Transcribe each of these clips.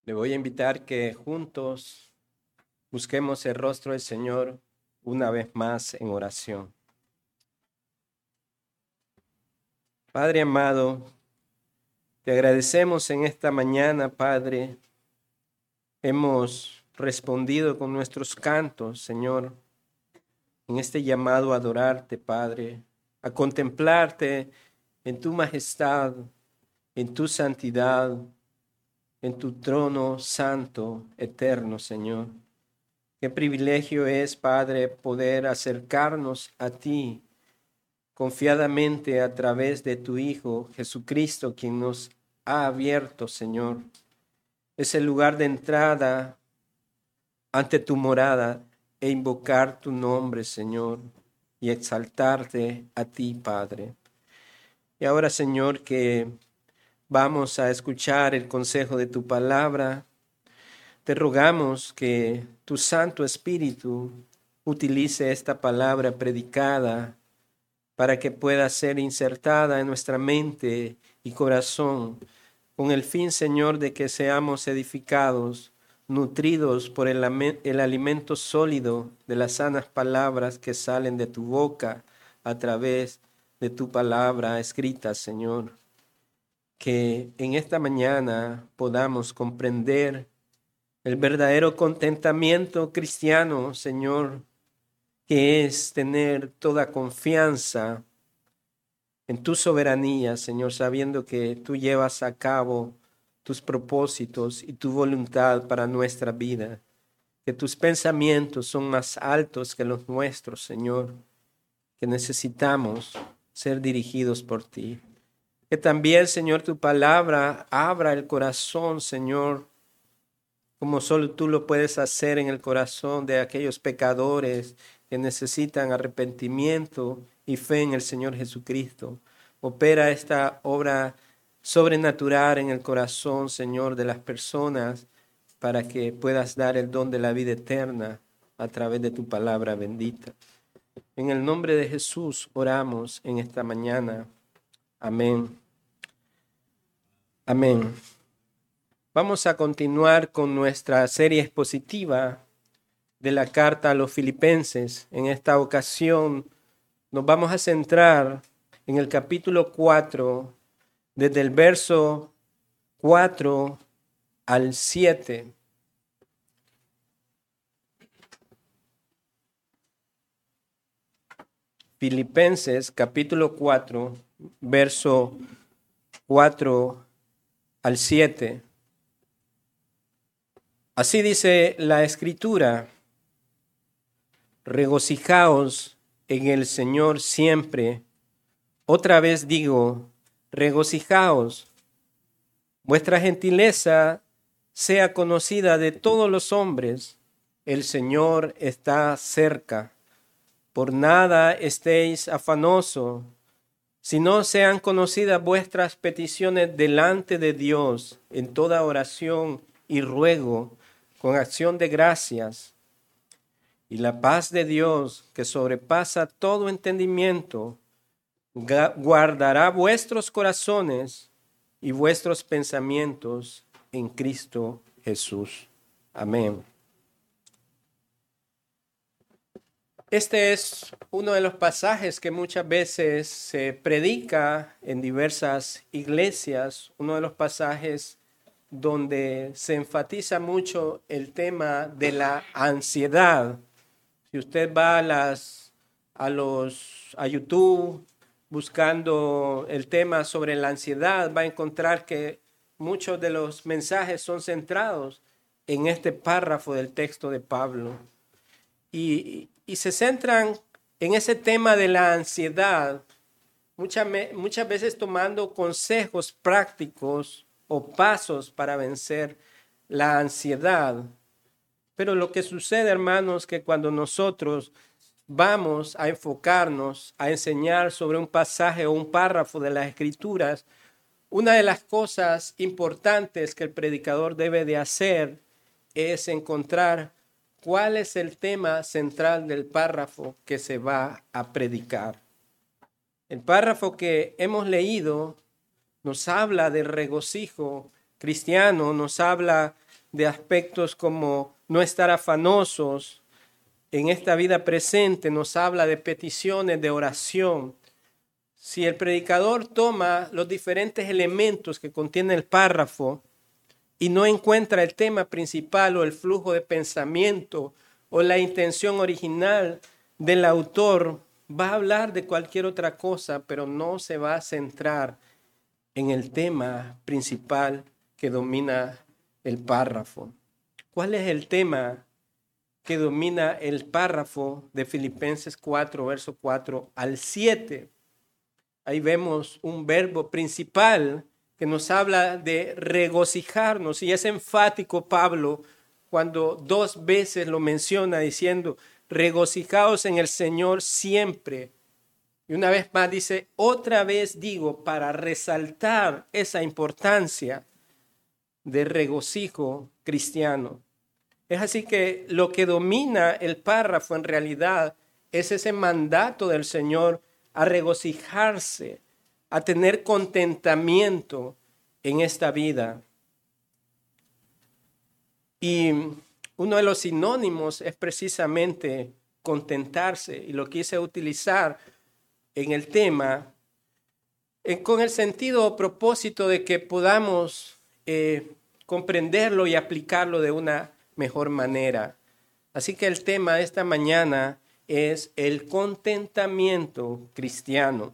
Le voy a invitar que juntos busquemos el rostro del Señor una vez más en oración. Padre amado, te agradecemos en esta mañana, Padre. Hemos respondido con nuestros cantos, Señor, en este llamado a adorarte, Padre, a contemplarte en tu majestad, en tu santidad, en tu trono santo, eterno, Señor. Qué privilegio es, Padre, poder acercarnos a ti confiadamente a través de tu Hijo Jesucristo, quien nos ha abierto, Señor. Es el lugar de entrada ante tu morada e invocar tu nombre, Señor, y exaltarte a ti, Padre. Y ahora, Señor, que vamos a escuchar el consejo de tu palabra, te rogamos que tu Santo Espíritu utilice esta palabra predicada para que pueda ser insertada en nuestra mente y corazón, con el fin, Señor, de que seamos edificados, nutridos por el alimento sólido de las sanas palabras que salen de tu boca a través de tu palabra escrita, Señor. Que en esta mañana podamos comprender el verdadero contentamiento cristiano, Señor, que es tener toda confianza en tu soberanía, Señor, sabiendo que tú llevas a cabo tus propósitos y tu voluntad para nuestra vida, que tus pensamientos son más altos que los nuestros, Señor, que necesitamos ser dirigidos por ti. Que también, Señor, tu palabra abra el corazón, Señor, como solo tú lo puedes hacer en el corazón de aquellos pecadores que necesitan arrepentimiento y fe en el Señor Jesucristo. Opera esta obra sobrenatural en el corazón, Señor, de las personas para que puedas dar el don de la vida eterna a través de tu palabra bendita. En el nombre de Jesús oramos en esta mañana. Amén. Amén. Vamos a continuar con nuestra serie expositiva de la carta a los Filipenses. En esta ocasión nos vamos a centrar en el capítulo 4, desde el verso 4 al 7. Filipenses capítulo 4, verso 4 al 7. Así dice la Escritura: regocijaos en el Señor siempre. Otra vez digo, regocijaos. Vuestra gentileza sea conocida de todos los hombres. El Señor está cerca. Por nada estéis afanosos, sino sean conocidas vuestras peticiones delante de Dios en toda oración y ruego, con acción de gracias. Y la paz de Dios, que sobrepasa todo entendimiento, guardará vuestros corazones y vuestros pensamientos en Cristo Jesús. Amén. Este es uno de los pasajes que muchas veces se predica en diversas iglesias, uno de los pasajes donde se enfatiza mucho el tema de la ansiedad. Si usted va a YouTube buscando el tema sobre la ansiedad, va a encontrar que muchos de los mensajes son centrados en este párrafo del texto de Pablo. Y se centran en ese tema de la ansiedad, muchas veces tomando consejos prácticos o pasos para vencer la ansiedad. Pero lo que sucede, hermanos, que cuando nosotros vamos a enfocarnos, a enseñar sobre un pasaje o un párrafo de las Escrituras, una de las cosas importantes que el predicador debe de hacer es encontrar cuál es el tema central del párrafo que se va a predicar. El párrafo que hemos leído nos habla del regocijo cristiano, nos habla de aspectos como no estar afanosos en esta vida presente, nos habla de peticiones de oración. Si el predicador toma los diferentes elementos que contiene el párrafo y no encuentra el tema principal o el flujo de pensamiento o la intención original del autor, va a hablar de cualquier otra cosa, pero no se va a centrar en el tema principal que domina el párrafo. ¿Cuál es el tema que domina el párrafo de Filipenses 4, verso 4 al 7? Ahí vemos un verbo principal que nos habla de regocijarnos, y es enfático Pablo cuando 2 veces lo menciona diciendo, regocijaos en el Señor siempre. Y una vez más dice, otra vez digo, para resaltar esa importancia de regocijo cristiano. Es así que lo que domina el párrafo en realidad es ese mandato del Señor a regocijarse, a tener contentamiento en esta vida. Y uno de los sinónimos es precisamente contentarse, y lo quise utilizar en el tema con el sentido o propósito de que podamos comprenderlo y aplicarlo de una mejor manera. Así que el tema de esta mañana es el contentamiento cristiano.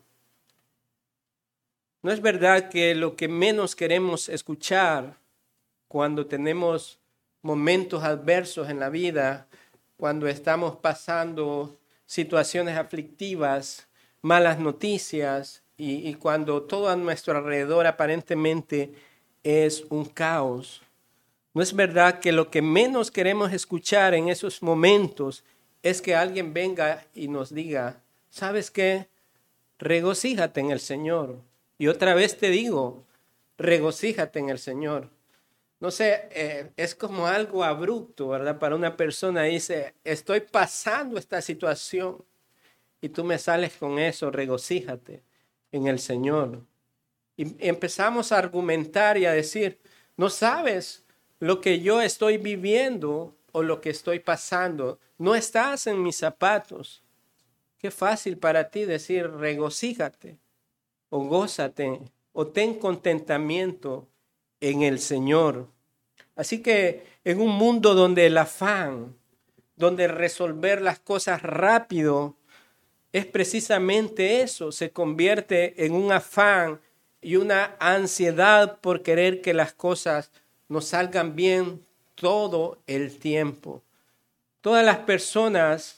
¿No es verdad que lo que menos queremos escuchar cuando tenemos momentos adversos en la vida, cuando estamos pasando situaciones aflictivas, malas noticias y cuando todo a nuestro alrededor aparentemente es un caos? ¿No es verdad que lo que menos queremos escuchar en esos momentos es que alguien venga y nos diga, ¿sabes qué? Regocíjate en el Señor. Y otra vez te digo, regocíjate en el Señor. No sé, es como algo abrupto, ¿verdad? Para una persona dice, estoy pasando esta situación y tú me sales con eso, regocíjate en el Señor. Y empezamos a argumentar y a decir, no sabes lo que yo estoy viviendo o lo que estoy pasando. No estás en mis zapatos. Qué fácil para ti decir regocíjate o gózate o ten contentamiento en el Señor. Así que en un mundo donde el afán, donde resolver las cosas rápido es precisamente eso, se convierte en un afán y una ansiedad por querer que las cosas nos salgan bien todo el tiempo. Todas las personas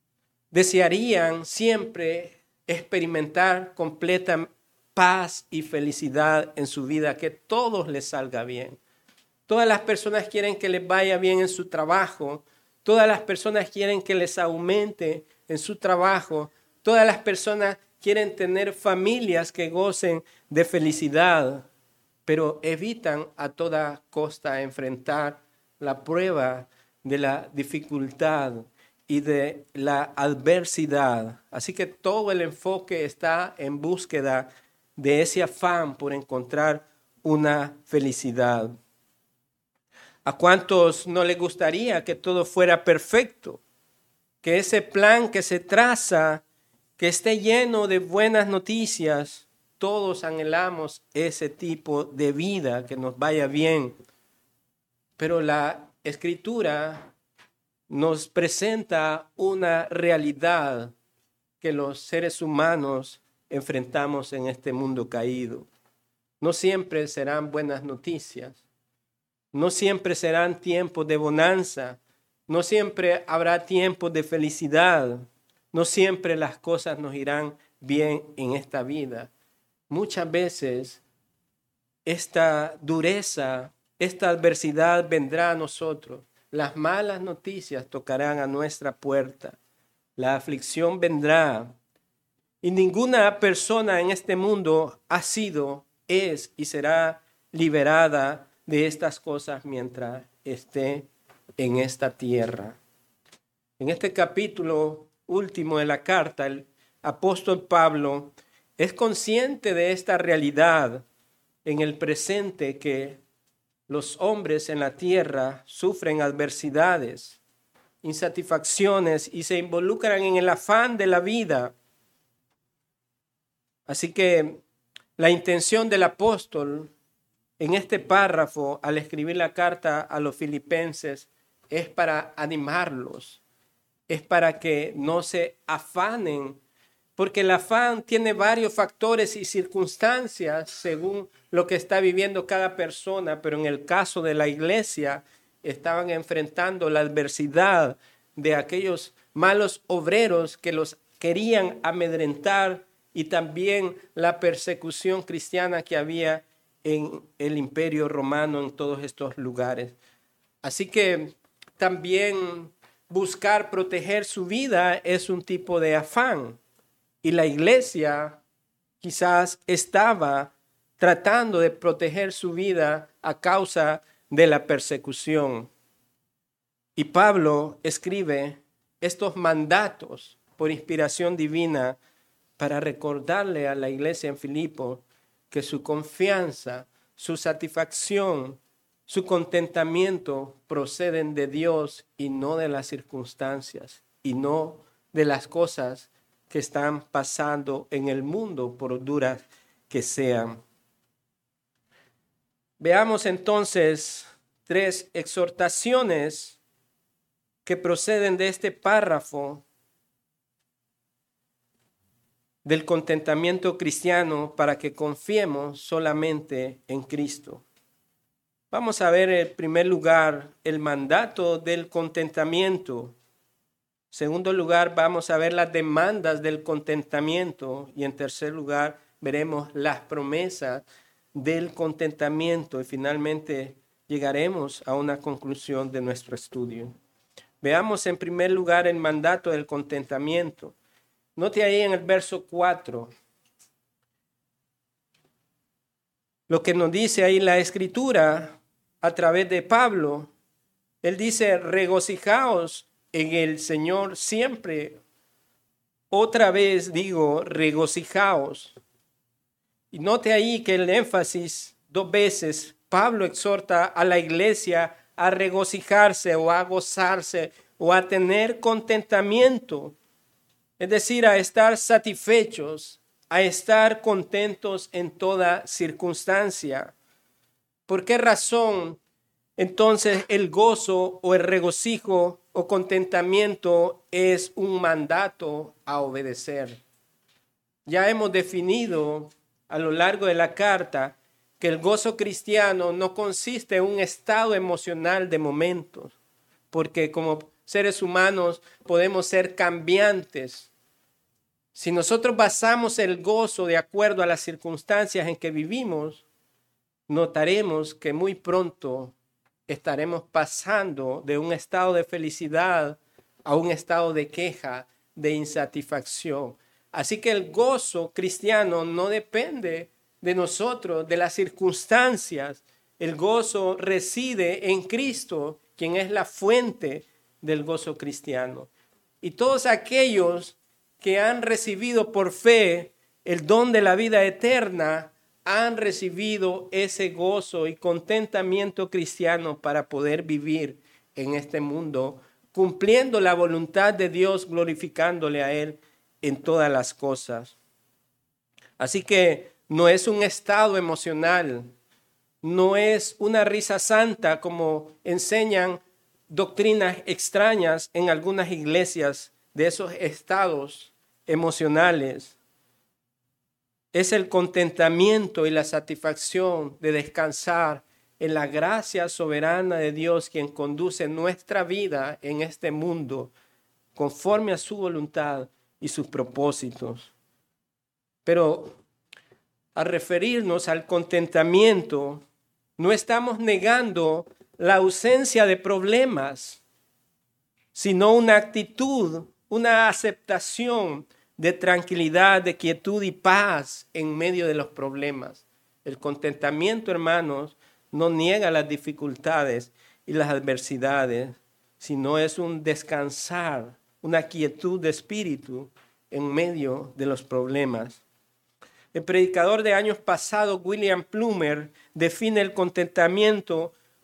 desearían siempre experimentar completa paz y felicidad en su vida, que todo les salga bien. Todas las personas quieren que les vaya bien en su trabajo. Todas las personas quieren que les aumente en su trabajo. Todas las personas quieren tener familias que gocen de felicidad, pero evitan a toda costa enfrentar la prueba de la dificultad y de la adversidad. Así que todo el enfoque está en búsqueda de ese afán por encontrar una felicidad. ¿A cuántos no les gustaría que todo fuera perfecto? Que ese plan que se traza, que esté lleno de buenas noticias. Todos anhelamos ese tipo de vida, que nos vaya bien. Pero la Escritura nos presenta una realidad que los seres humanos enfrentamos en este mundo caído. No siempre serán buenas noticias. No siempre serán tiempos de bonanza. No siempre habrá tiempos de felicidad. No siempre las cosas nos irán bien en esta vida. Muchas veces esta dureza, esta adversidad vendrá a nosotros. Las malas noticias tocarán a nuestra puerta. La aflicción vendrá. Y ninguna persona en este mundo ha sido, es y será liberada de estas cosas mientras esté en esta tierra. En este capítulo último de la carta, el apóstol Pablo es consciente de esta realidad en el presente, que los hombres en la tierra sufren adversidades, insatisfacciones y se involucran en el afán de la vida. Así que la intención del apóstol en este párrafo, al escribir la carta a los filipenses, es para animarlos, es para que no se afanen, porque el afán tiene varios factores y circunstancias según lo que está viviendo cada persona, pero en el caso de la iglesia estaban enfrentando la adversidad de aquellos malos obreros que los querían amedrentar y también la persecución cristiana que había en el Imperio Romano en todos estos lugares. Así que también buscar proteger su vida es un tipo de afán. Y la iglesia quizás estaba tratando de proteger su vida a causa de la persecución. Y Pablo escribe estos mandatos por inspiración divina para recordarle a la iglesia en Filipo que su confianza, su satisfacción, su contentamiento proceden de Dios y no de las circunstancias y no de las cosas que están pasando en el mundo, por duras que sean. Veamos entonces 3 exhortaciones que proceden de este párrafo del contentamiento cristiano para que confiemos solamente en Cristo. Vamos a ver en primer lugar el mandato del contentamiento. En segundo lugar, vamos a ver las demandas del contentamiento. Y en tercer lugar, veremos las promesas del contentamiento. Y finalmente llegaremos a una conclusión de nuestro estudio. Veamos en primer lugar el mandato del contentamiento. Note ahí en el verso 4 lo que nos dice ahí la Escritura a través de Pablo. Él dice: regocijaos en el Señor siempre. Otra vez digo, regocijaos. Y note ahí que el énfasis 2 veces, Pablo exhorta a la iglesia a regocijarse o a gozarse o a tener contentamiento. Es decir, a estar satisfechos, a estar contentos en toda circunstancia. ¿Por qué razón entonces el gozo o el regocijo o contentamiento es un mandato a obedecer? Ya hemos definido a lo largo de la carta que el gozo cristiano no consiste en un estado emocional de momentos, porque como seres humanos podemos ser cambiantes. Si nosotros basamos el gozo de acuerdo a las circunstancias en que vivimos, notaremos que muy pronto estaremos pasando de un estado de felicidad a un estado de queja, de insatisfacción. Así que el gozo cristiano no depende de nosotros, de las circunstancias. El gozo reside en Cristo, quien es la fuente del gozo cristiano. Y todos aquellos que han recibido por fe el don de la vida eterna, han recibido ese gozo y contentamiento cristiano para poder vivir en este mundo, cumpliendo la voluntad de Dios, glorificándole a Él en todas las cosas. Así que no es un estado emocional, no es una risa santa como enseñan doctrinas extrañas en algunas iglesias de esos estados emocionales. Es el contentamiento y la satisfacción de descansar en la gracia soberana de Dios, quien conduce nuestra vida en este mundo conforme a su voluntad y sus propósitos. Pero al referirnos al contentamiento, no estamos negando la ausencia de problemas, sino una actitud, una aceptación de tranquilidad, de quietud y paz en medio de los problemas. El contentamiento, hermanos, no niega las dificultades y las adversidades, sino es un descansar, una quietud de espíritu en medio de los problemas. El predicador de años pasados, William Plumer, define el contentamiento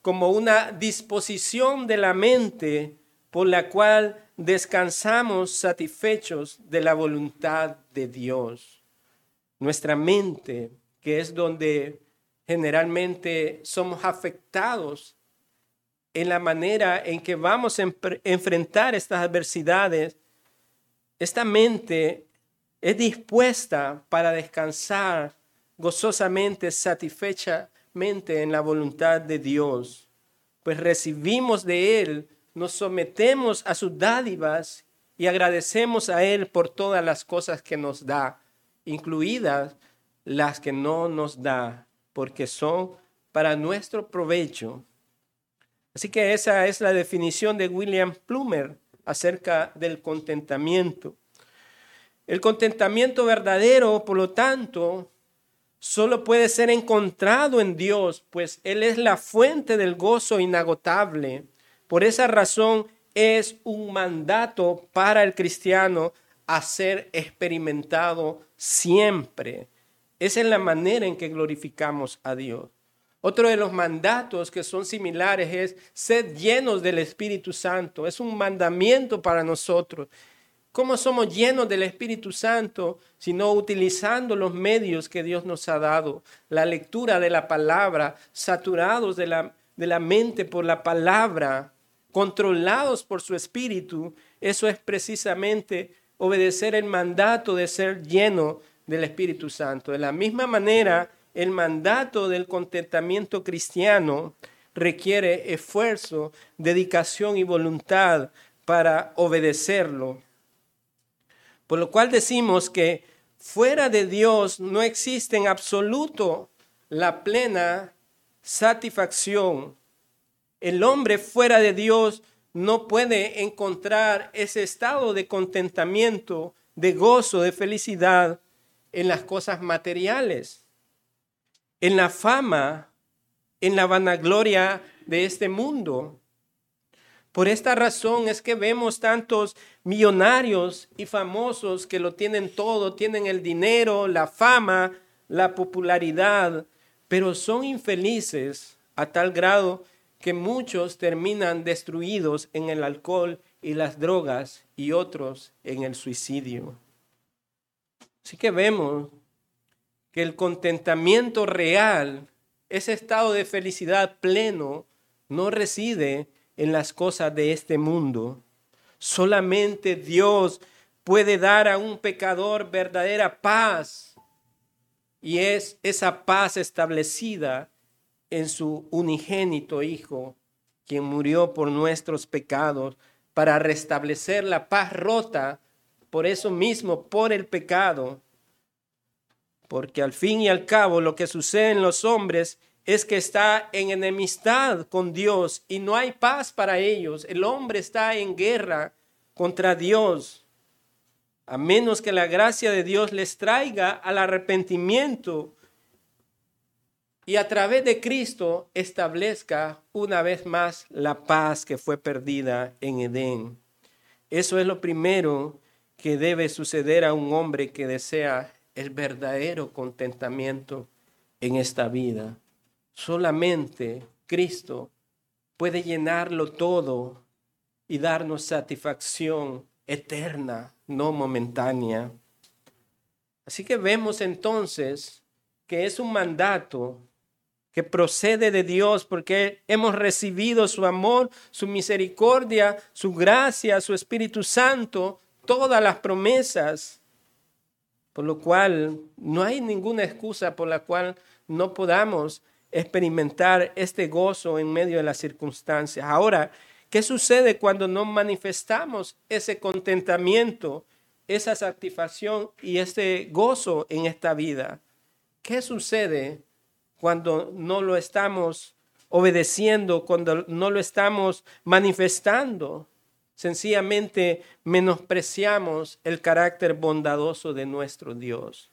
como una disposición de la mente por la cual descansamos satisfechos de la voluntad de Dios. Nuestra mente, que es donde generalmente somos afectados en la manera en que vamos a enfrentar estas adversidades, esta mente es dispuesta para descansar gozosamente, satisfechamente en la voluntad de Dios, pues recibimos de Él, nos sometemos a sus dádivas y agradecemos a Él por todas las cosas que nos da, incluidas las que no nos da, porque son para nuestro provecho. Así que esa es la definición de William Plumer acerca del contentamiento. El contentamiento verdadero, por lo tanto, solo puede ser encontrado en Dios, pues Él es la fuente del gozo inagotable. Por esa razón es un mandato para el cristiano a ser experimentado siempre. Esa es la manera en que glorificamos a Dios. Otro de los mandatos que son similares es ser llenos del Espíritu Santo. Es un mandamiento para nosotros. ¿Cómo somos llenos del Espíritu Santo? Sino utilizando los medios que Dios nos ha dado. La lectura de la palabra, saturados de la mente por la palabra, controlados por su Espíritu. Eso es precisamente obedecer el mandato de ser lleno del Espíritu Santo. De la misma manera, el mandato del contentamiento cristiano requiere esfuerzo, dedicación y voluntad para obedecerlo. Por lo cual decimos que fuera de Dios no existe en absoluto la plena satisfacción. El hombre fuera de Dios no puede encontrar ese estado de contentamiento, de gozo, de felicidad en las cosas materiales, en la fama, en la vanagloria de este mundo. Por esta razón es que vemos tantos millonarios y famosos que lo tienen todo, tienen el dinero, la fama, la popularidad, pero son infelices a tal grado que muchos terminan destruidos en el alcohol y las drogas y otros en el suicidio. Así que vemos que el contentamiento real, ese estado de felicidad pleno, no reside en las cosas de este mundo. Solamente Dios puede dar a un pecador verdadera paz, y es esa paz establecida en su unigénito Hijo, quien murió por nuestros pecados para restablecer la paz rota, por eso mismo, por el pecado. Porque al fin y al cabo lo que sucede en los hombres es que está en enemistad con Dios y no hay paz para ellos. El hombre está en guerra contra Dios, a menos que la gracia de Dios les traiga al arrepentimiento y a través de Cristo establezca una vez más la paz que fue perdida en Edén. Eso es lo primero que debe suceder a un hombre que desea el verdadero contentamiento en esta vida. Solamente Cristo puede llenarlo todo y darnos satisfacción eterna, no momentánea. Así que vemos entonces que es un mandato que procede de Dios porque hemos recibido su amor, su misericordia, su gracia, su Espíritu Santo, todas las promesas. Por lo cual no hay ninguna excusa por la cual no podamos experimentar este gozo en medio de las circunstancias. Ahora, ¿qué sucede cuando no manifestamos ese contentamiento, esa satisfacción y ese gozo en esta vida? ¿Qué sucede cuando no lo estamos obedeciendo, cuando no lo estamos manifestando? Sencillamente menospreciamos el carácter bondadoso de nuestro Dios.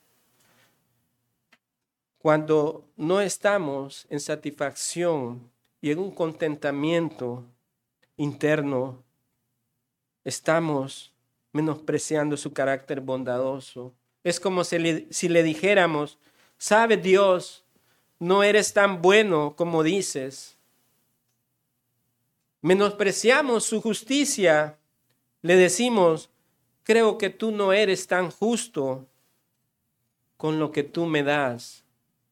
Cuando no estamos en satisfacción y en un contentamiento interno, estamos menospreciando su carácter bondadoso. Es como si le dijéramos, ¿sabe Dios? No eres tan bueno como dices. menospreciamos su justicia, le decimos, creo que tú no eres tan justo con lo que tú me das.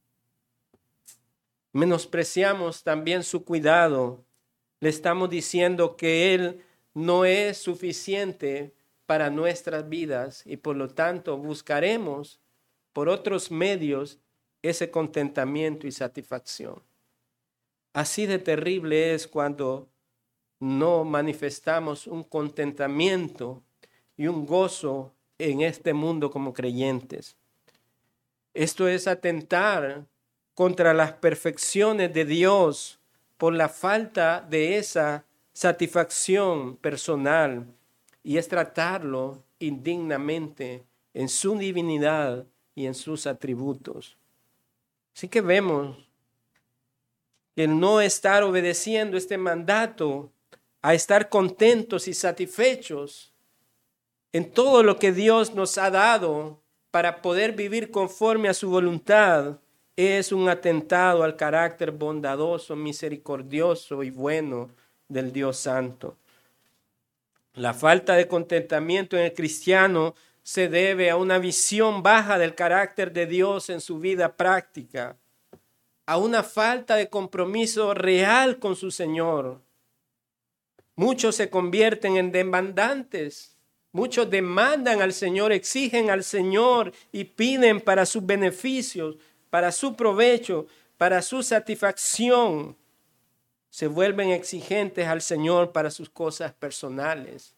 Menospreciamos también su cuidado. Le estamos diciendo que Él no es suficiente para nuestras vidas y por lo tanto buscaremos por otros medios ese contentamiento y satisfacción. Así de terrible es cuando no manifestamos un contentamiento y un gozo en este mundo como creyentes. Esto es atentar contra las perfecciones de Dios por la falta de esa satisfacción personal y es tratarlo indignamente en su divinidad y en sus atributos. Así que vemos que el no estar obedeciendo este mandato a estar contentos y satisfechos en todo lo que Dios nos ha dado para poder vivir conforme a su voluntad es un atentado al carácter bondadoso, misericordioso y bueno del Dios Santo. La falta de contentamiento en el cristiano se debe a una visión baja del carácter de Dios en su vida práctica, a una falta de compromiso real con su Señor. Muchos se convierten en demandantes. Muchos demandan al Señor, exigen al Señor y piden para sus beneficios, para su provecho, para su satisfacción. Se vuelven exigentes al Señor para sus cosas personales.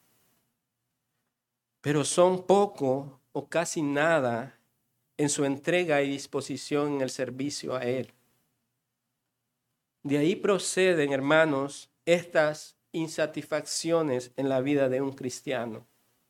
Pero son poco o casi nada en su entrega y disposición en el servicio a Él. De ahí proceden, hermanos, estas insatisfacciones en la vida de un cristiano.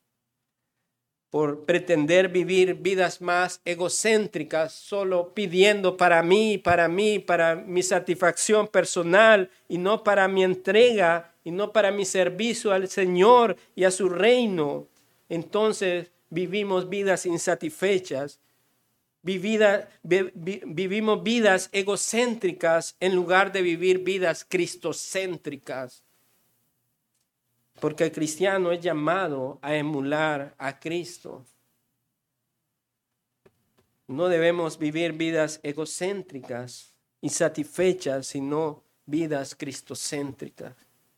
Por pretender vivir vidas más egocéntricas, solo pidiendo para mí, para mi satisfacción personal y no para mi entrega y no para mi servicio al Señor y a su reino. Entonces vivimos vidas insatisfechas, vivimos vidas egocéntricas en lugar de vivir vidas cristocéntricas. Porque el cristiano es llamado a emular a Cristo. No debemos vivir vidas egocéntricas, insatisfechas, sino vidas cristocéntricas.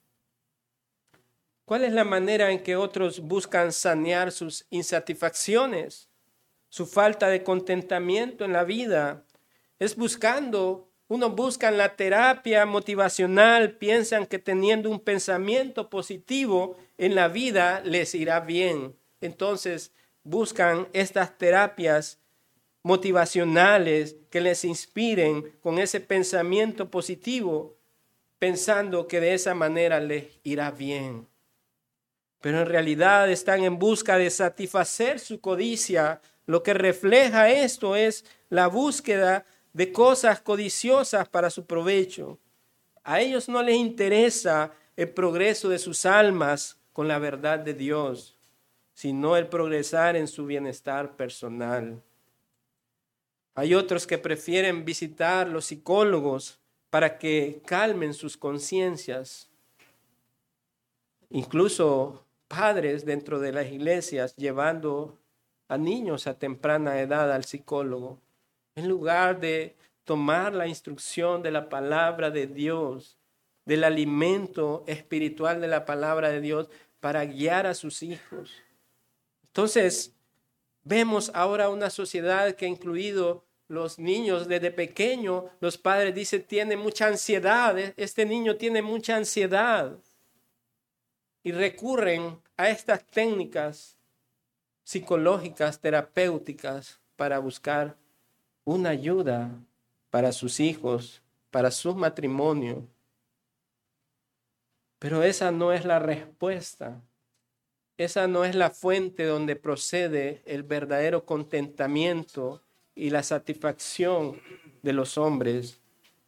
¿Cuál es la manera en que otros buscan sanear sus insatisfacciones, su falta de contentamiento en la vida? Unos buscan la terapia motivacional, piensan que teniendo un pensamiento positivo en la vida les irá bien. Entonces buscan estas terapias motivacionales que les inspiren con ese pensamiento positivo, pensando que de esa manera les irá bien. Pero en realidad están en busca de satisfacer su codicia. Lo que refleja esto es la búsqueda de cosas codiciosas para su provecho. A ellos no les interesa el progreso de sus almas con la verdad de Dios, sino el progresar en su bienestar personal. Hay otros que prefieren visitar los psicólogos para que calmen sus conciencias. Incluso padres dentro de las iglesias llevando a niños a temprana edad al psicólogo, en lugar de tomar la instrucción de la palabra de Dios, del alimento espiritual de la palabra de Dios para guiar a sus hijos. Entonces, vemos ahora una sociedad que ha incluido los niños desde pequeño. Los padres dicen, tiene mucha ansiedad, este niño tiene mucha ansiedad. Y recurren a estas técnicas psicológicas, terapéuticas, para buscar una ayuda para sus hijos, para su matrimonio. Pero esa no es la respuesta. Esa no es la fuente donde procede el verdadero contentamiento y la satisfacción de los hombres.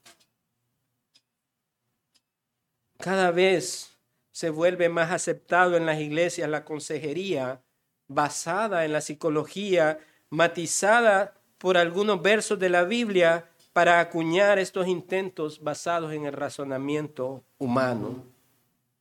Cada vez se vuelve más aceptado en las iglesias la consejería basada en la psicología, matizada por algunos versos de la Biblia para acuñar estos intentos basados en el razonamiento humano.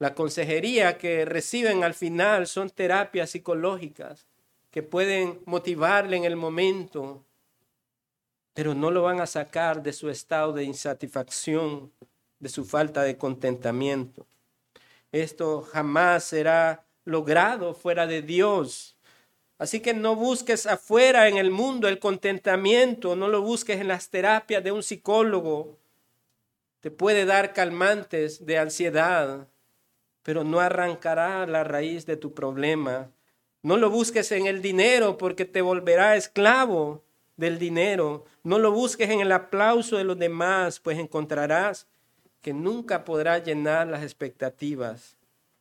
La consejería que reciben al final son terapias psicológicas que pueden motivarle en el momento, pero no lo van a sacar de su estado de insatisfacción, de su falta de contentamiento. Esto jamás será logrado fuera de Dios. Así que no busques afuera en el mundo el contentamiento, no lo busques en las terapias de un psicólogo. Te puede dar calmantes de ansiedad, pero no arrancará la raíz de tu problema. No lo busques en el dinero porque te volverá esclavo del dinero. No lo busques en el aplauso de los demás, pues encontrarás que nunca podrás llenar las expectativas.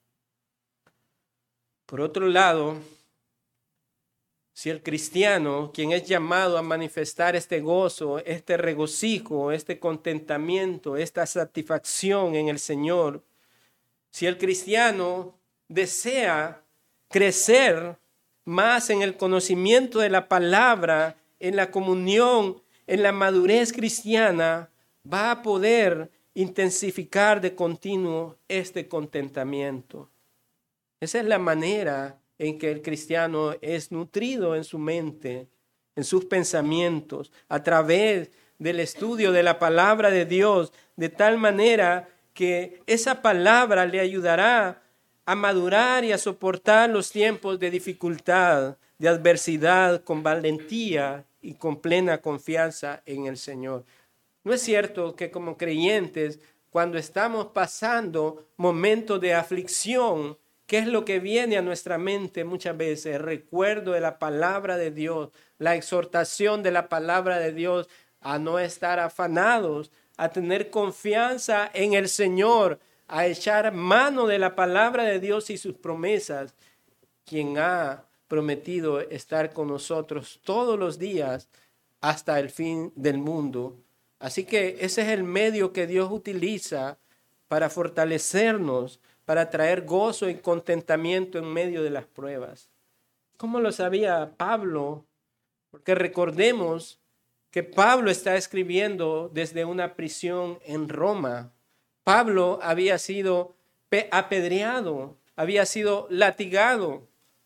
Por otro lado, si el cristiano, quien es llamado a manifestar este gozo, este regocijo, este contentamiento, esta satisfacción en el Señor, si el cristiano desea crecer más en el conocimiento de la palabra, en la comunión, en la madurez cristiana, va a poder intensificar de continuo este contentamiento. Esa es la manera en que el cristiano es nutrido en su mente, en sus pensamientos, a través del estudio de la palabra de Dios, de tal manera que esa palabra le ayudará a madurar y a soportar los tiempos de dificultad, de adversidad, con valentía y con plena confianza en el Señor. ¿No es cierto que como creyentes, cuando estamos pasando momentos de aflicción, qué es lo que viene a nuestra mente muchas veces? El recuerdo de la palabra de Dios, la exhortación de la palabra de Dios a no estar afanados, a tener confianza en el Señor, a echar mano de la palabra de Dios y sus promesas, quien ha prometido estar con nosotros todos los días hasta el fin del mundo. Así que ese es el medio que Dios utiliza para fortalecernos, para traer gozo y contentamiento en medio de las pruebas. ¿Cómo lo sabía Pablo? Porque recordemos que Pablo está escribiendo desde una prisión en Roma. Pablo había sido apedreado, había sido latigado,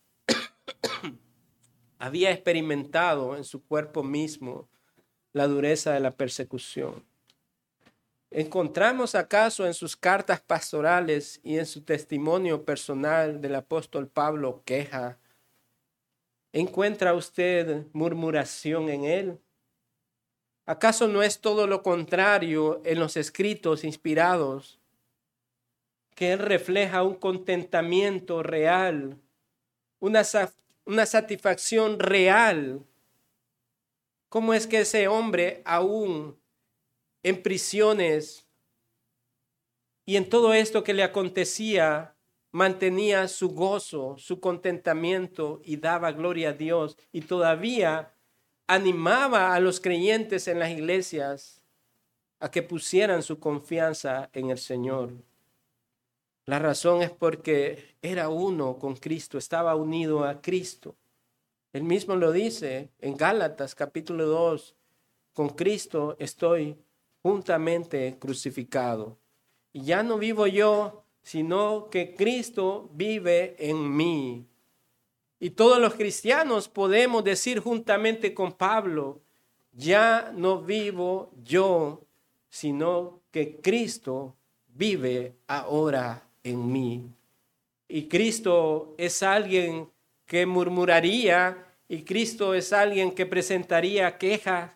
había experimentado en su cuerpo mismo la dureza de la persecución. ¿Encontramos acaso en sus cartas pastorales y en su testimonio personal del apóstol Pablo queja? ¿Encuentra usted murmuración en él? ¿Acaso no es todo lo contrario en los escritos inspirados? Que él refleja un contentamiento real, una satisfacción real. ¿Cómo es que ese hombre aún en prisiones y en todo esto que le acontecía, mantenía su gozo, su contentamiento y daba gloria a Dios, y todavía animaba a los creyentes en las iglesias a que pusieran su confianza en el Señor? La razón es porque era uno con Cristo, estaba unido a Cristo. Él mismo lo dice en Gálatas capítulo 2, con Cristo estoy juntamente crucificado. Y ya no vivo yo, sino que Cristo vive en mí. Y todos los cristianos podemos decir juntamente con Pablo, ya no vivo yo, sino que Cristo vive ahora en mí. Y Cristo es alguien que murmuraría, y Cristo es alguien que presentaría quejas.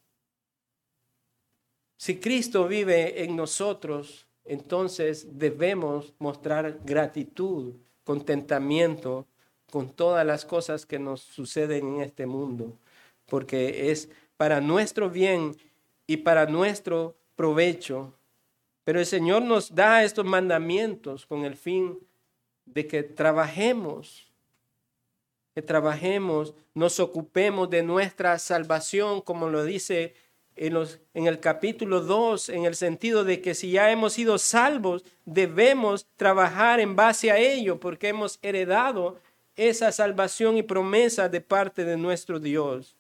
Si Cristo vive en nosotros, entonces debemos mostrar gratitud, contentamiento con todas las cosas que nos suceden en este mundo, porque es para nuestro bien y para nuestro provecho. Pero el Señor nos da estos mandamientos con el fin de que trabajemos, nos ocupemos de nuestra salvación, como lo dice en el capítulo 2, en el sentido de que si ya hemos sido salvos, debemos trabajar en base a ello, porque hemos heredado esa salvación y promesa de parte de nuestro Dios.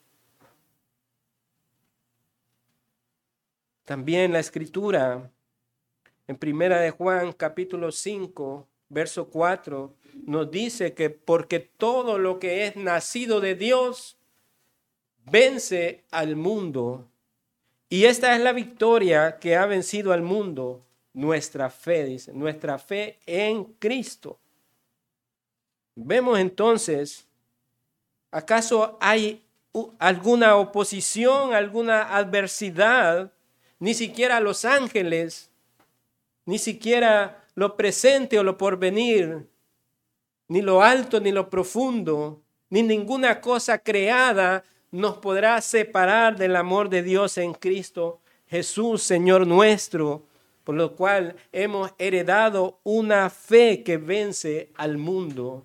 También la Escritura, en Primera de Juan, capítulo 5, verso 4, nos dice que porque todo lo que es nacido de Dios vence al mundo. Y esta es la victoria que ha vencido al mundo, nuestra fe, dice, nuestra fe en Cristo. Vemos entonces, ¿acaso hay alguna oposición, alguna adversidad? Ni siquiera los ángeles, ni siquiera lo presente o lo porvenir, ni lo alto ni lo profundo, ni ninguna cosa creada nos podrá separar del amor de Dios en Cristo Jesús, Señor nuestro, por lo cual hemos heredado una fe que vence al mundo.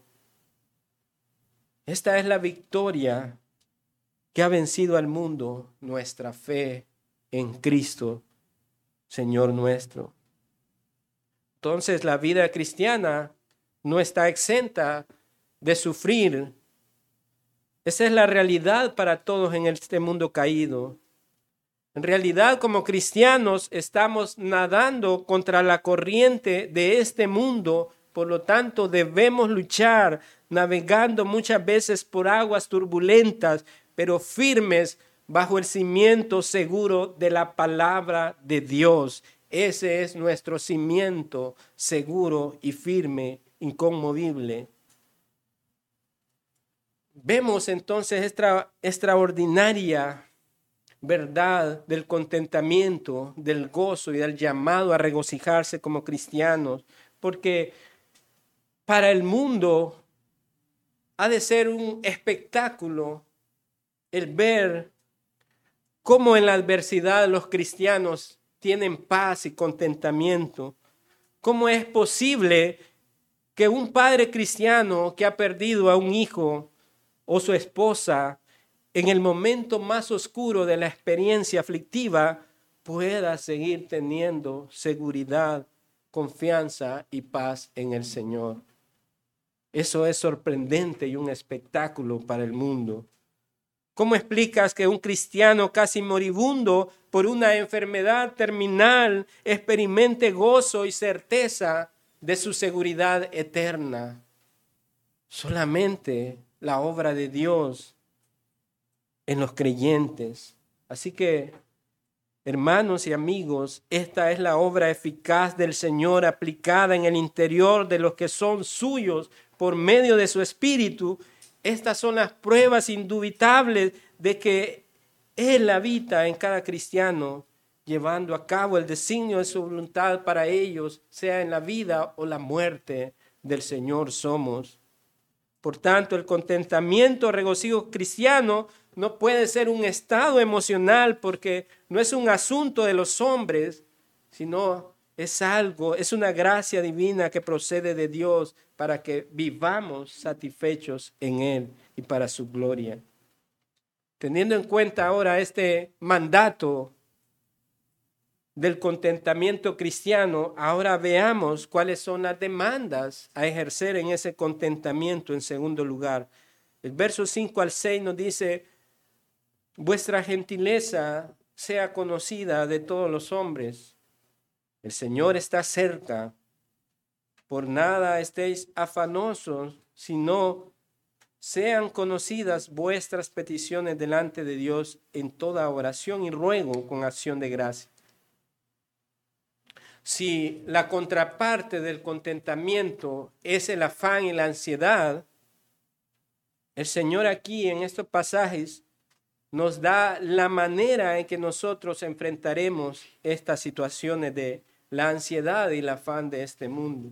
Esta es la victoria que ha vencido al mundo, nuestra fe en Cristo, Señor nuestro. Entonces la vida cristiana no está exenta de sufrir. Esa es la realidad para todos en este mundo caído. En realidad, como cristianos, estamos nadando contra la corriente de este mundo. Por lo tanto, debemos luchar, navegando muchas veces por aguas turbulentas, pero firmes bajo el cimiento seguro de la palabra de Dios. Ese es nuestro cimiento seguro y firme, inconmovible. Vemos entonces esta extraordinaria verdad del contentamiento, del gozo y del llamado a regocijarse como cristianos, porque para el mundo ha de ser un espectáculo el ver cómo en la adversidad los cristianos tienen paz y contentamiento. ¿Cómo es posible que un padre cristiano que ha perdido a un hijo o su esposa en el momento más oscuro de la experiencia aflictiva pueda seguir teniendo seguridad, confianza y paz en el Señor? Eso es sorprendente y un espectáculo para el mundo. ¿Cómo explicas que un cristiano casi moribundo por una enfermedad terminal experimente gozo y certeza de su seguridad eterna? Solamente la obra de Dios en los creyentes. Así que, hermanos y amigos, esta es la obra eficaz del Señor aplicada en el interior de los que son suyos por medio de su Espíritu. Estas son las pruebas indubitables de que Él habita en cada cristiano, llevando a cabo el designio de su voluntad para ellos, sea en la vida o la muerte del Señor somos. Por tanto, el contentamiento, regocijo cristiano no puede ser un estado emocional porque no es un asunto de los hombres, sino es una gracia divina que procede de Dios para que vivamos satisfechos en Él y para su gloria. Teniendo en cuenta ahora este mandato del contentamiento cristiano, ahora veamos cuáles son las demandas a ejercer en ese contentamiento en segundo lugar. El verso 5 al 6 nos dice: vuestra gentileza sea conocida de todos los hombres. El Señor está cerca. Por nada estéis afanosos, sino sean conocidas vuestras peticiones delante de Dios en toda oración y ruego con acción de gracia. Si la contraparte del contentamiento es el afán y la ansiedad, el Señor aquí en estos pasajes nos da la manera en que nosotros enfrentaremos estas situaciones de la ansiedad y el afán de este mundo.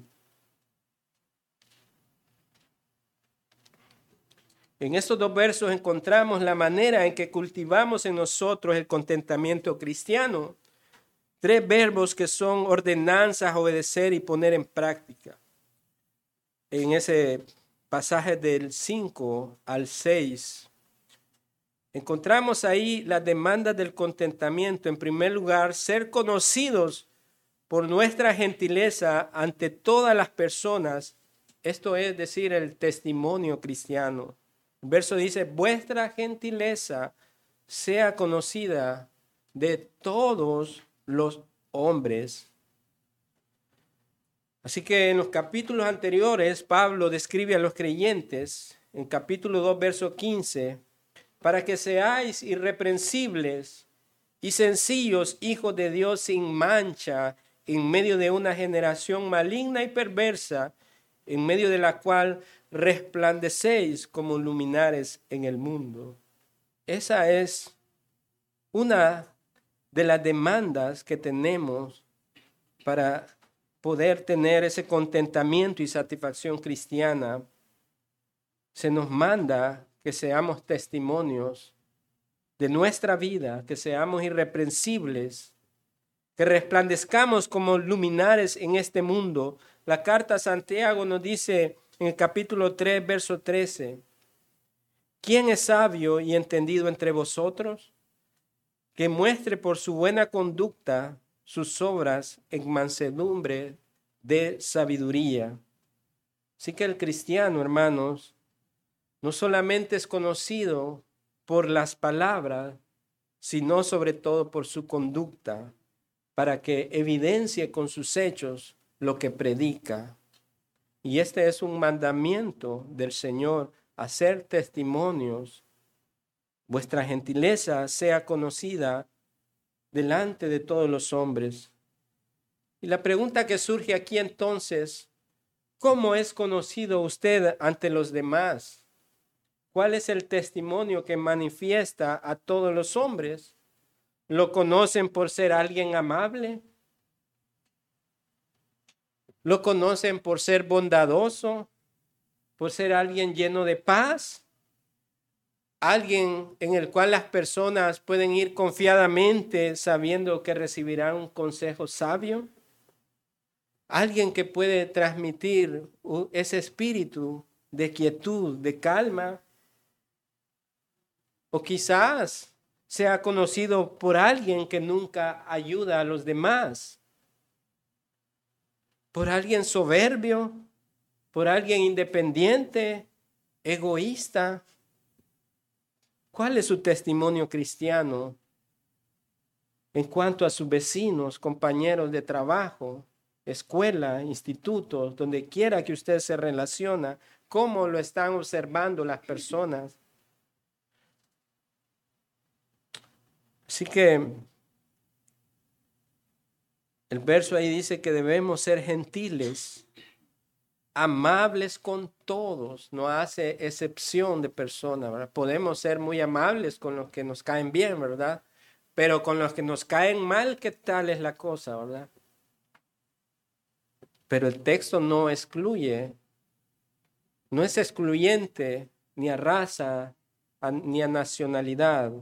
En estos dos versos encontramos la manera en que cultivamos en nosotros el contentamiento cristiano. 3 verbos que son ordenanzas, obedecer y poner en práctica. En ese pasaje del 5 al 6, encontramos ahí las demandas del contentamiento. En primer lugar, ser conocidos por nuestra gentileza ante todas las personas. Esto es decir, el testimonio cristiano. El verso dice: vuestra gentileza sea conocida de todos los hombres. Así que en los capítulos anteriores, Pablo describe a los creyentes, en capítulo 2, verso 15, para que seáis irreprensibles y sencillos hijos de Dios sin mancha, en medio de una generación maligna y perversa, en medio de la cual resplandecéis como luminares en el mundo. Esa es una de las demandas que tenemos para poder tener ese contentamiento y satisfacción cristiana. Se nos manda que seamos testimonios de nuestra vida, que seamos irreprensibles, que resplandezcamos como luminares en este mundo. La carta a Santiago nos dice en el capítulo 3, verso 13, ¿quién es sabio y entendido entre vosotros? Que muestre por su buena conducta sus obras en mansedumbre de sabiduría. Así que el cristiano, hermanos, no solamente es conocido por las palabras, sino sobre todo por su conducta, para que evidencie con sus hechos lo que predica. Y este es un mandamiento del Señor, hacer testimonios. Vuestra gentileza sea conocida delante de todos los hombres. Y la pregunta que surge aquí entonces, ¿cómo es conocido usted ante los demás? ¿Cuál es el testimonio que manifiesta a todos los hombres? ¿Lo conocen por ser alguien amable? ¿Lo conocen por ser bondadoso? ¿Por ser alguien lleno de paz? ¿Alguien en el cual las personas pueden ir confiadamente sabiendo que recibirán un consejo sabio? ¿Alguien que puede transmitir ese espíritu de quietud, de calma? ¿O quizás sea conocido por alguien que nunca ayuda a los demás? ¿Por alguien soberbio? ¿Por alguien independiente, egoísta? ¿Cuál es su testimonio cristiano en cuanto a sus vecinos, compañeros de trabajo, escuela, institutos, donde quiera que usted se relaciona? ¿Cómo lo están observando las personas? Así que el verso ahí dice que debemos ser gentiles, amables con todos, no hace excepción de personas, ¿verdad? Podemos ser muy amables con los que nos caen bien, ¿verdad? Pero con los que nos caen mal, ¿qué tal es la cosa, verdad? Pero el texto no excluye, no es excluyente ni a raza, ni a nacionalidad.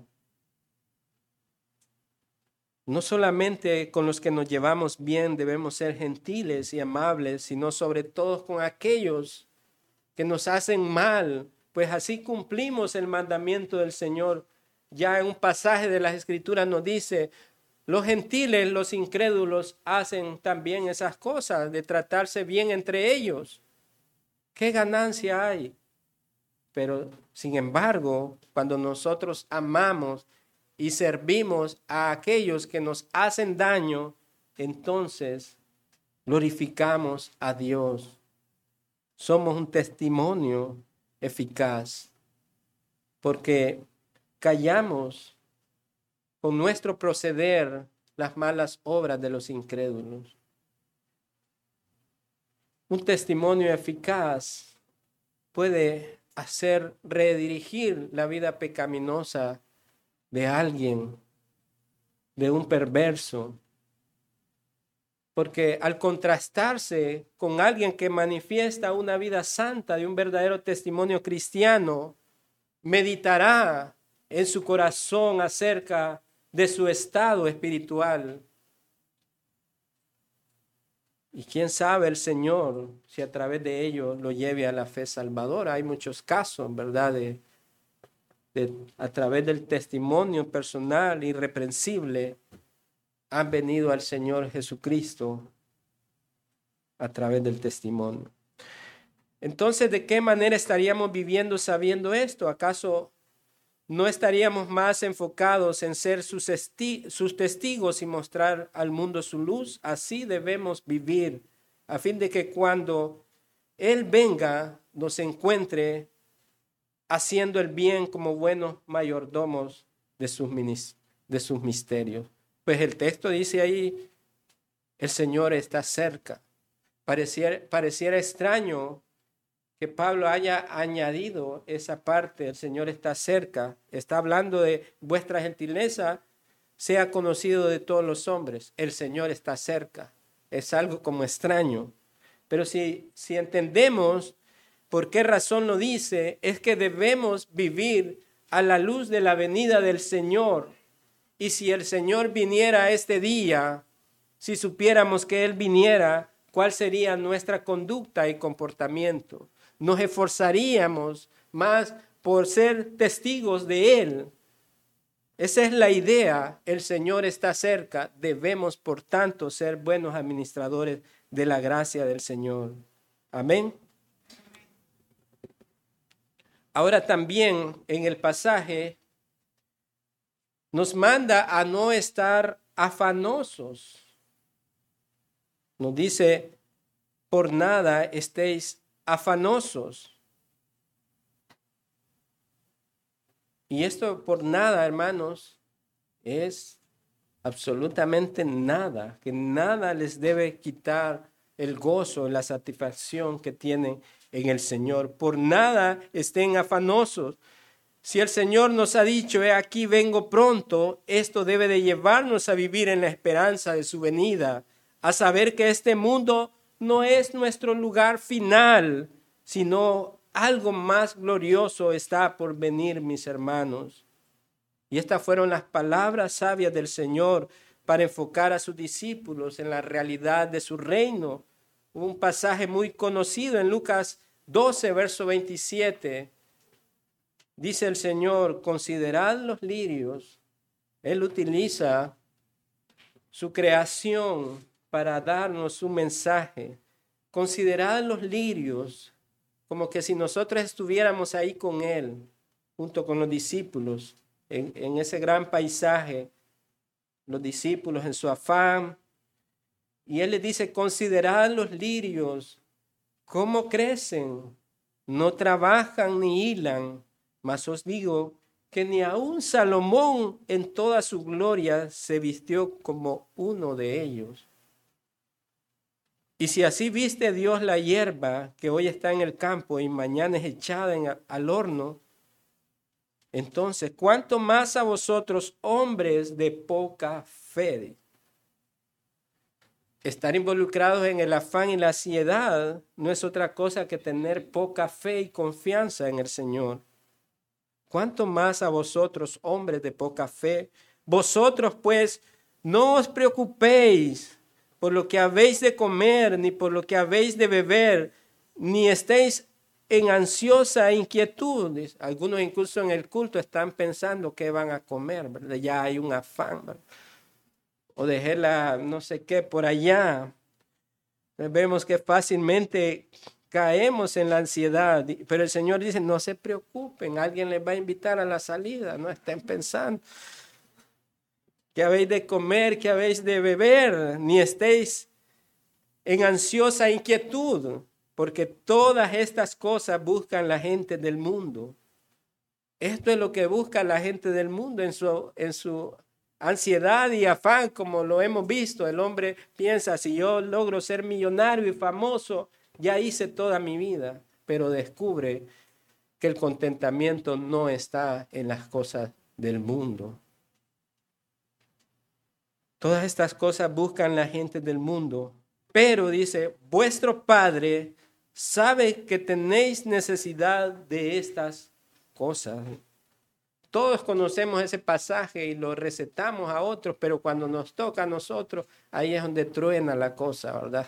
No solamente con los que nos llevamos bien debemos ser gentiles y amables, sino sobre todo con aquellos que nos hacen mal, pues así cumplimos el mandamiento del Señor. Ya en un pasaje de las Escrituras nos dice, los gentiles, los incrédulos, hacen también esas cosas de tratarse bien entre ellos. ¿Qué ganancia hay? Pero sin embargo, cuando nosotros amamos y servimos a aquellos que nos hacen daño, entonces glorificamos a Dios. Somos un testimonio eficaz porque callamos con nuestro proceder las malas obras de los incrédulos. Un testimonio eficaz puede hacer redirigir la vida pecaminosa de alguien, de un perverso, porque al contrastarse con alguien que manifiesta una vida santa de un verdadero testimonio cristiano, meditará en su corazón acerca de su estado espiritual. Y quién sabe el Señor si a través de ello lo lleve a la fe salvadora. Hay muchos casos, ¿verdad? A través del testimonio personal irreprensible han venido al Señor Jesucristo a través del testimonio. Entonces, ¿de qué manera estaríamos viviendo sabiendo esto? ¿Acaso no estaríamos más enfocados en ser sus testigos y mostrar al mundo su luz? Así debemos vivir a fin de que cuando Él venga nos encuentre haciendo el bien como buenos mayordomos de sus misterios. Pues el texto dice ahí, el Señor está cerca. Pareciera extraño que Pablo haya añadido esa parte, el Señor está cerca. Está hablando de vuestra gentileza sea conocido de todos los hombres. El Señor está cerca. Es algo como extraño. Pero si entendemos por qué razón lo dice, es que debemos vivir a la luz de la venida del Señor. Y si el Señor viniera este día, si supiéramos que Él viniera, ¿cuál sería nuestra conducta y comportamiento? Nos esforzaríamos más por ser testigos de Él. Esa es la idea. El Señor está cerca. Debemos, por tanto, ser buenos administradores de la gracia del Señor. Amén. Ahora también en el pasaje nos manda a no estar afanosos. Nos dice, por nada estéis afanosos. Y esto por nada, hermanos, es absolutamente nada, que nada les debe quitar el gozo, la satisfacción que tienen en el Señor. Por nada estén afanosos. Si el Señor nos ha dicho, he aquí vengo pronto, esto debe de llevarnos a vivir en la esperanza de su venida, a saber que este mundo no es nuestro lugar final, sino algo más glorioso está por venir, mis hermanos. Y estas fueron las palabras sabias del Señor para enfocar a sus discípulos en la realidad de su reino. Un pasaje muy conocido en Lucas 12, verso 27. Dice el Señor, considerad los lirios. Él utiliza su creación para darnos un mensaje. Considerad los lirios, como que si nosotros estuviéramos ahí con Él, junto con los discípulos, en ese gran paisaje, los discípulos en su afán. Y Él les dice, considerad los lirios, cómo crecen, no trabajan ni hilan, mas os digo que ni aun Salomón en toda su gloria se vistió como uno de ellos. Y si así viste Dios la hierba que hoy está en el campo y mañana es echada al horno, entonces, ¿cuánto más a vosotros, hombres de poca fe? Estar involucrados en el afán y la ansiedad no es otra cosa que tener poca fe y confianza en el Señor. ¿Cuánto más a vosotros, hombres de poca fe? Vosotros, pues, no os preocupéis por lo que habéis de comer, ni por lo que habéis de beber, ni estéis en ansiosa inquietud. Algunos incluso en el culto están pensando qué van a comer, ¿verdad? Ya hay un afán, ¿verdad? O dejé la no sé qué por allá. Vemos que fácilmente caemos en la ansiedad, pero el Señor dice, no se preocupen, alguien les va a invitar a la salida, no estén pensando que habéis de comer, que habéis de beber, ni estéis en ansiosa inquietud, porque todas estas cosas buscan la gente del mundo. Esto es lo que busca la gente del mundo en su ansiedad y afán, como lo hemos visto. El hombre piensa, si yo logro ser millonario y famoso, ya hice toda mi vida, pero descubre que el contentamiento no está en las cosas del mundo. Todas estas cosas buscan la gente del mundo, pero dice, vuestro Padre sabe que tenéis necesidad de estas cosas. Todos conocemos ese pasaje y lo recetamos a otros, pero cuando nos toca a nosotros, ahí es donde truena la cosa, ¿verdad?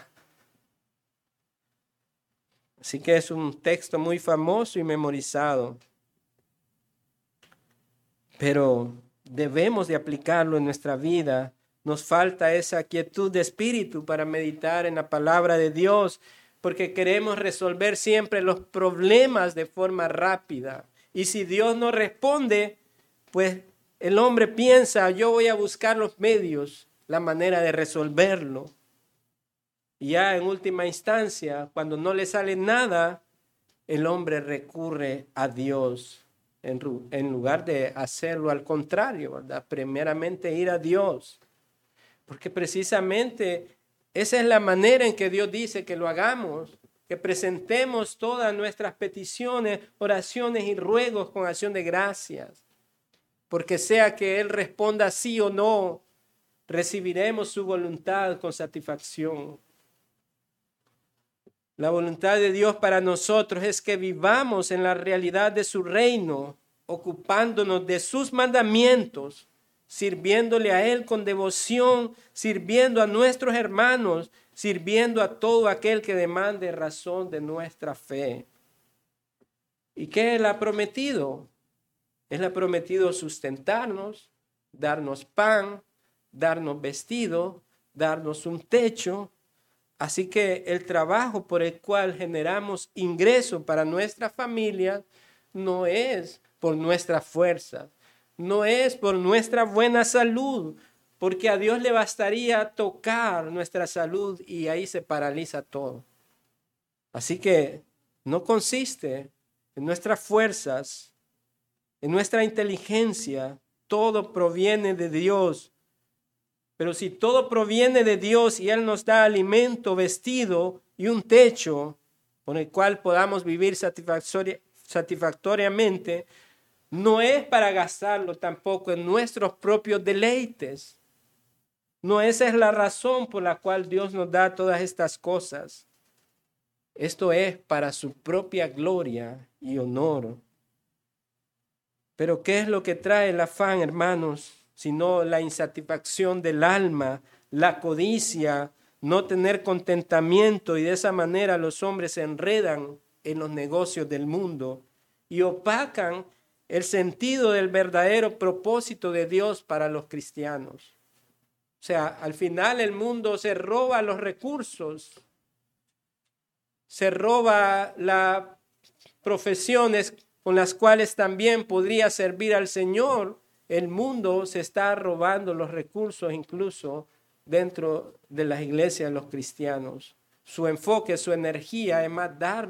Así que es un texto muy famoso y memorizado. Pero debemos de aplicarlo en nuestra vida. Nos falta esa quietud de espíritu para meditar en la palabra de Dios, porque queremos resolver siempre los problemas de forma rápida. Y si Dios no responde, pues el hombre piensa, yo voy a buscar los medios, la manera de resolverlo. Y ya en última instancia, cuando no le sale nada, el hombre recurre a Dios en lugar de hacerlo al contrario, ¿verdad? Primeramente ir a Dios. Porque precisamente esa es la manera en que Dios dice que lo hagamos, que presentemos todas nuestras peticiones, oraciones y ruegos con acción de gracias. Porque sea que Él responda sí o no, recibiremos su voluntad con satisfacción. La voluntad de Dios para nosotros es que vivamos en la realidad de su reino, ocupándonos de sus mandamientos, sirviéndole a Él con devoción, sirviendo a nuestros hermanos, sirviendo a todo aquel que demande razón de nuestra fe. ¿Y qué Él ha prometido? Él ha prometido sustentarnos, darnos pan, darnos vestido, darnos un techo. Así que el trabajo por el cual generamos ingresos para nuestra familia no es por nuestra fuerza, no es por nuestra buena salud, porque a Dios le bastaría tocar nuestra salud y ahí se paraliza todo. Así que no consiste en nuestras fuerzas, en nuestra inteligencia, todo proviene de Dios. Pero si todo proviene de Dios y Él nos da alimento, vestido y un techo con el cual podamos vivir satisfactoriamente, no es para gastarlo tampoco en nuestros propios deleites. No, esa es la razón por la cual Dios nos da todas estas cosas. Esto es para su propia gloria y honor. Pero ¿qué es lo que trae el afán, hermanos? Sino la insatisfacción del alma, la codicia, no tener contentamiento, y de esa manera los hombres se enredan en los negocios del mundo y opacan el sentido del verdadero propósito de Dios para los cristianos. O sea, al final el mundo se roba los recursos, se roba las profesiones con las cuales también podría servir al Señor. El mundo se está robando los recursos incluso dentro de las iglesias de los cristianos. Su enfoque, su energía es más dar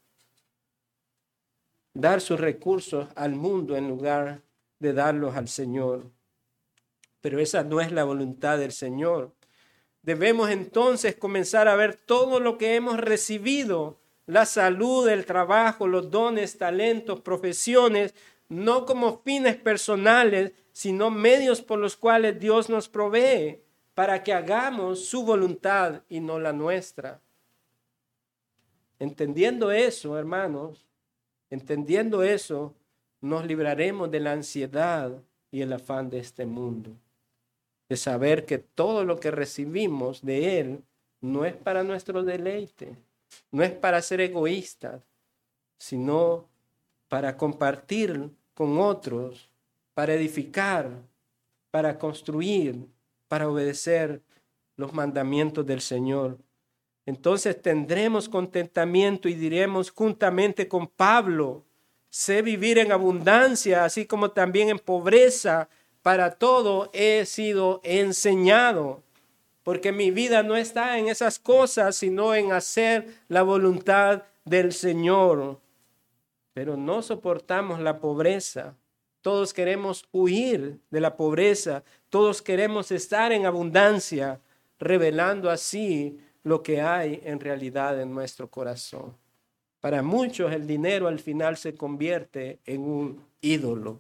sus recursos al mundo en lugar de darlos al Señor. Pero esa no es la voluntad del Señor. Debemos entonces comenzar a ver todo lo que hemos recibido, la salud, el trabajo, los dones, talentos, profesiones, no como fines personales, sino medios por los cuales Dios nos provee para que hagamos su voluntad y no la nuestra. Entendiendo eso, hermanos, entendiendo eso, nos libraremos de la ansiedad y el afán de este mundo, de saber que todo lo que recibimos de Él no es para nuestro deleite, no es para ser egoístas, sino para compartir con otros, para edificar, para construir, para obedecer los mandamientos del Señor. Entonces tendremos contentamiento y diremos juntamente con Pablo: sé vivir en abundancia, así como también en pobreza. Para todo he sido enseñado, porque mi vida no está en esas cosas, sino en hacer la voluntad del Señor. Pero no soportamos la pobreza. Todos queremos huir de la pobreza. Todos queremos estar en abundancia, revelando así lo que hay en realidad en nuestro corazón. Para muchos el dinero al final se convierte en un ídolo.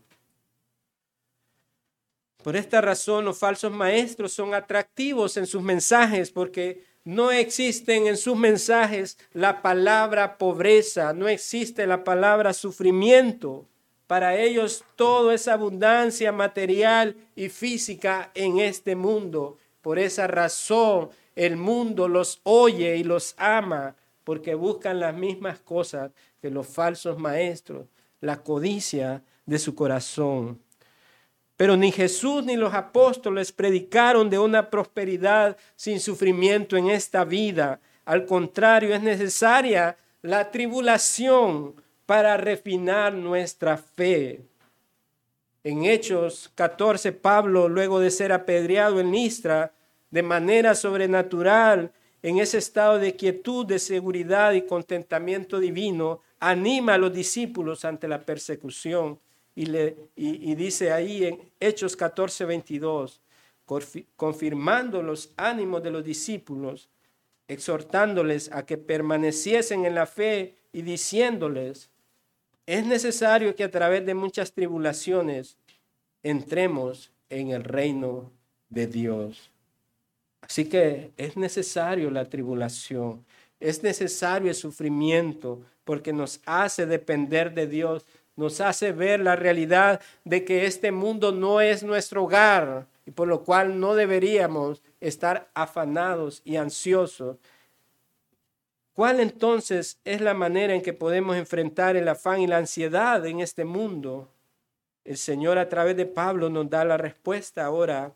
Por esta razón los falsos maestros son atractivos en sus mensajes, porque no existen en sus mensajes la palabra pobreza, no existe la palabra sufrimiento. Para ellos todo es abundancia material y física en este mundo. Por esa razón el mundo los oye y los ama, porque buscan las mismas cosas que los falsos maestros, la codicia de su corazón. Pero ni Jesús ni los apóstoles predicaron de una prosperidad sin sufrimiento en esta vida. Al contrario, es necesaria la tribulación para refinar nuestra fe. En Hechos 14, Pablo, luego de ser apedreado en Listra de manera sobrenatural en ese estado de quietud, de seguridad y contentamiento divino, anima a los discípulos ante la persecución y dice ahí en Hechos 14:22, confirmando los ánimos de los discípulos, exhortándoles a que permaneciesen en la fe y diciéndoles: es necesario que a través de muchas tribulaciones entremos en el reino de Dios. Así que es necesario la tribulación, es necesario el sufrimiento, porque nos hace depender de Dios, nos hace ver la realidad de que este mundo no es nuestro hogar y por lo cual no deberíamos estar afanados y ansiosos. ¿Cuál entonces es la manera en que podemos enfrentar el afán y la ansiedad en este mundo? El Señor a través de Pablo nos da la respuesta ahora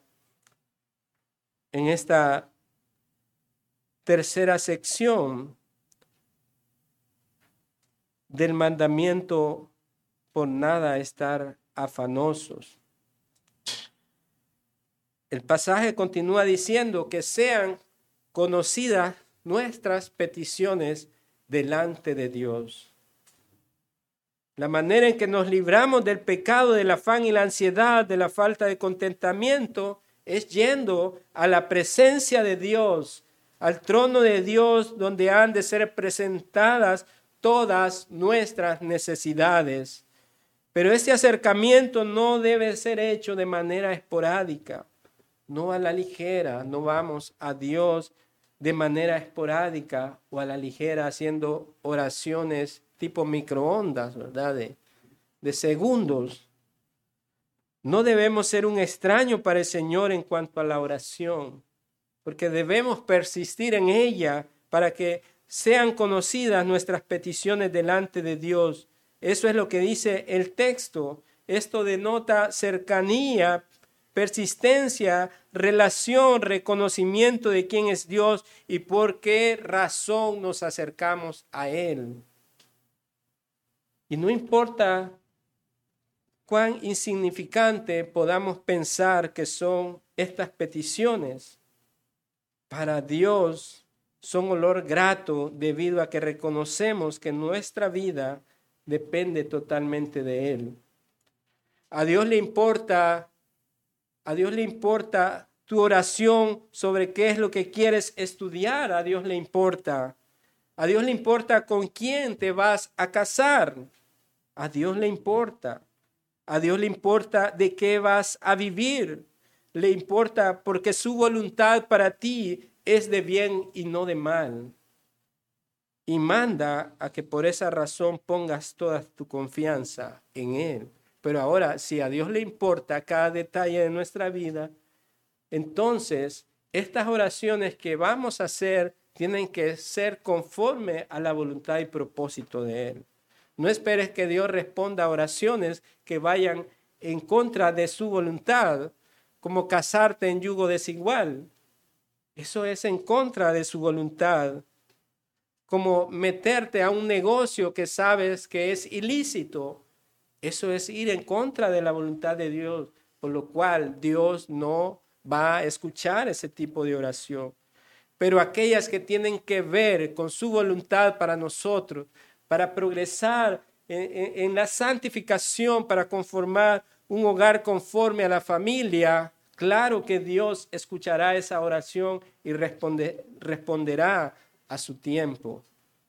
en esta tercera sección del mandamiento: por nada estar afanosos. El pasaje continúa diciendo que sean conocidas nuestras peticiones delante de Dios. La manera en que nos libramos del pecado, del afán y la ansiedad, de la falta de contentamiento, es yendo a la presencia de Dios, al trono de Dios, donde han de ser presentadas todas nuestras necesidades. Pero este acercamiento no debe ser hecho de manera esporádica, no a la ligera. No vamos a Dios de manera esporádica o a la ligera haciendo oraciones tipo microondas, ¿verdad? De segundos. No debemos ser un extraño para el Señor en cuanto a la oración, porque debemos persistir en ella para que sean conocidas nuestras peticiones delante de Dios. Eso es lo que dice el texto. Esto denota cercanía, persistencia, relación, reconocimiento de quién es Dios y por qué razón nos acercamos a Él. Y no importa cuán insignificante podamos pensar que son estas peticiones, para Dios son olor grato debido a que reconocemos que nuestra vida depende totalmente de Él. A Dios le importa tu oración sobre qué es lo que quieres estudiar. A Dios le importa. A Dios le importa con quién te vas a casar. A Dios le importa. A Dios le importa de qué vas a vivir. Le importa porque su voluntad para ti es de bien y no de mal. Y manda a que por esa razón pongas toda tu confianza en Él. Pero ahora, si a Dios le importa cada detalle de nuestra vida, entonces estas oraciones que vamos a hacer tienen que ser conforme a la voluntad y propósito de Él. No esperes que Dios responda a oraciones que vayan en contra de su voluntad, como casarte en yugo desigual. Eso es en contra de su voluntad. Como meterte a un negocio que sabes que es ilícito. Eso es ir en contra de la voluntad de Dios, por lo cual Dios no va a escuchar ese tipo de oración. Pero aquellas que tienen que ver con su voluntad para nosotros, para progresar en la santificación, para conformar un hogar conforme a la familia, claro que Dios escuchará esa oración y responderá a su tiempo.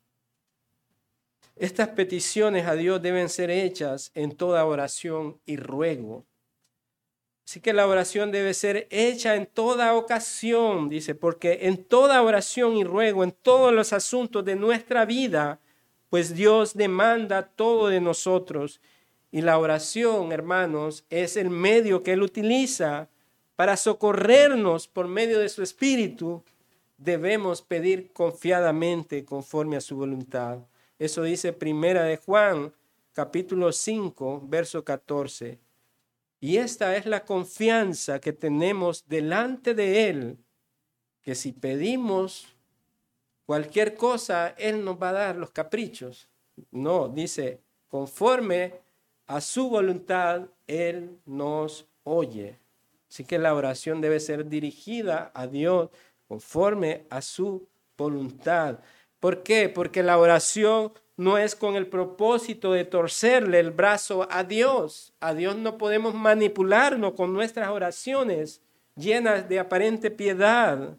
Estas peticiones a Dios deben ser hechas en toda oración y ruego. Así que la oración debe ser hecha en toda ocasión, dice, porque en toda oración y ruego, en todos los asuntos de nuestra vida, pues Dios demanda todo de nosotros. Y la oración, hermanos, es el medio que Él utiliza para socorrernos por medio de su Espíritu. Debemos pedir confiadamente conforme a su voluntad. Eso dice Primera de Juan, capítulo 5, verso 14. Y esta es la confianza que tenemos delante de Él, que si pedimos cualquier cosa, Él nos va a dar los caprichos. No, dice, conforme a su voluntad, Él nos oye. Así que la oración debe ser dirigida a Dios conforme a su voluntad. ¿Por qué? Porque la oración no es con el propósito de torcerle el brazo a Dios. A Dios no podemos manipularnos con nuestras oraciones llenas de aparente piedad,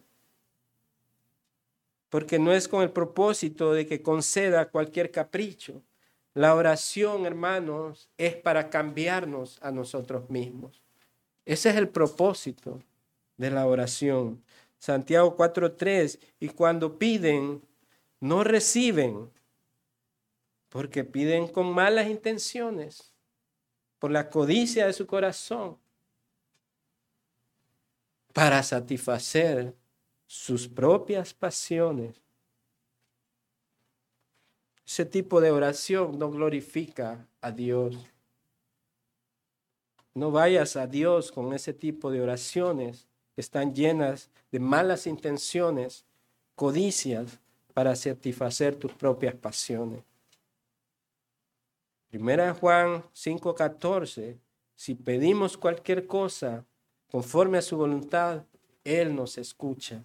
porque no es con el propósito de que conceda cualquier capricho. La oración, hermanos, es para cambiarnos a nosotros mismos. Ese es el propósito de la oración. Santiago 4:3, y cuando piden, no reciben, porque piden con malas intenciones, por la codicia de su corazón, para satisfacer sus propias pasiones. Ese tipo de oración no glorifica a Dios. No vayas a Dios con ese tipo de oraciones que están llenas de malas intenciones, codicias, para satisfacer tus propias pasiones. Primera Juan 5:14, si pedimos cualquier cosa conforme a su voluntad, Él nos escucha.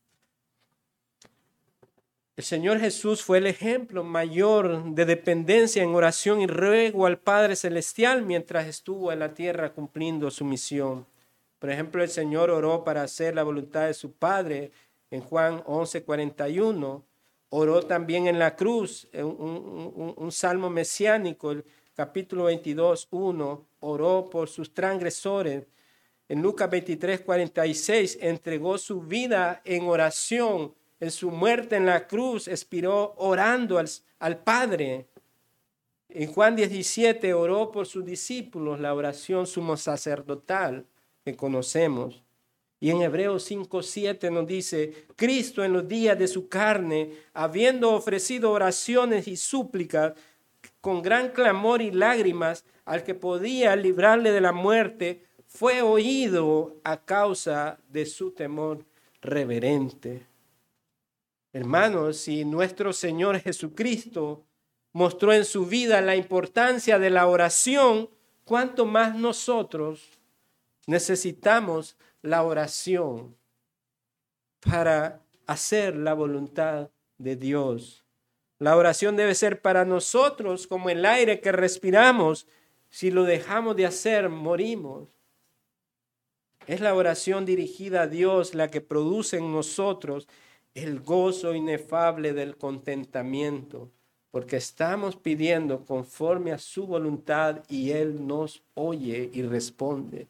El Señor Jesús fue el ejemplo mayor de dependencia en oración y ruego al Padre Celestial mientras estuvo en la tierra cumpliendo su misión. Por ejemplo, el Señor oró para hacer la voluntad de su Padre en Juan 11:41. Oró también en la cruz, un salmo mesiánico, el capítulo 22:1. Oró por sus transgresores. En Lucas 23:46 entregó su vida en oración. En su muerte en la cruz expiró orando al Padre. En Juan 17 oró por sus discípulos, la oración sumo sacerdotal que conocemos. Y en Hebreos 5:7 nos dice, Cristo en los días de su carne, habiendo ofrecido oraciones y súplicas con gran clamor y lágrimas al que podía librarle de la muerte, fue oído a causa de su temor reverente. Hermanos, si nuestro Señor Jesucristo mostró en su vida la importancia de la oración, ¿cuánto más nosotros necesitamos la oración para hacer la voluntad de Dios? La oración debe ser para nosotros como el aire que respiramos. Si lo dejamos de hacer, morimos. Es la oración dirigida a Dios la que produce en nosotros el gozo inefable del contentamiento, porque estamos pidiendo conforme a su voluntad y Él nos oye y responde.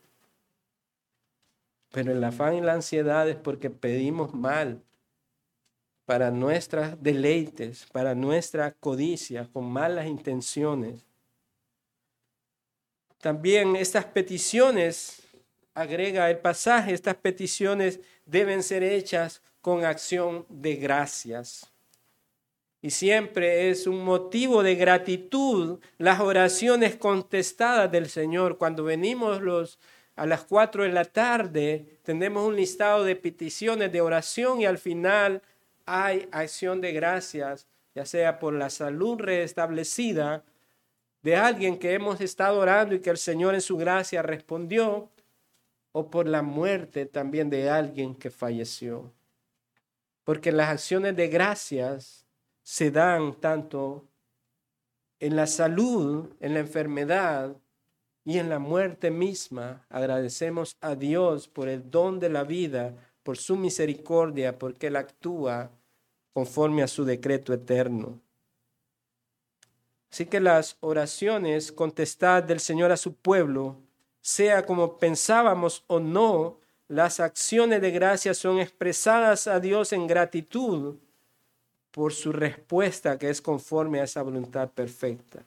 Pero el afán y la ansiedad es porque pedimos mal para nuestros deleites, para nuestra codicia, con malas intenciones. También estas peticiones, agrega el pasaje, estas peticiones deben ser hechas con acción de gracias. Y siempre es un motivo de gratitud las oraciones contestadas del Señor. Cuando venimos a las 4 de la tarde, tenemos un listado de peticiones de oración y al final hay acción de gracias, ya sea por la salud restablecida de alguien que hemos estado orando y que el Señor en su gracia respondió, o por la muerte también de alguien que falleció. Porque las acciones de gracias se dan tanto en la salud, en la enfermedad y en la muerte misma. Agradecemos a Dios por el don de la vida, por su misericordia, porque Él actúa conforme a su decreto eterno. Así que las oraciones contestadas del Señor a su pueblo, sea como pensábamos o no, las acciones de gracia son expresadas a Dios en gratitud por su respuesta que es conforme a esa voluntad perfecta.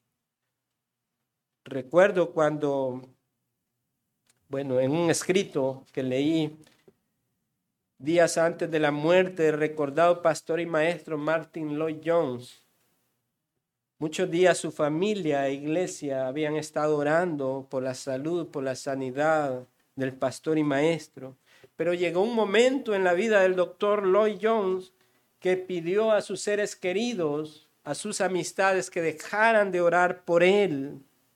Recuerdo cuando, en un escrito que leí días antes de la muerte del recordado pastor y maestro Martyn Lloyd-Jones, muchos días su familia e iglesia habían estado orando por la salud, por la sanidad del pastor y maestro. Pero llegó un momento en la vida del doctor Lloyd-Jones que pidió a sus seres queridos, a sus amistades, que dejaran de orar por él,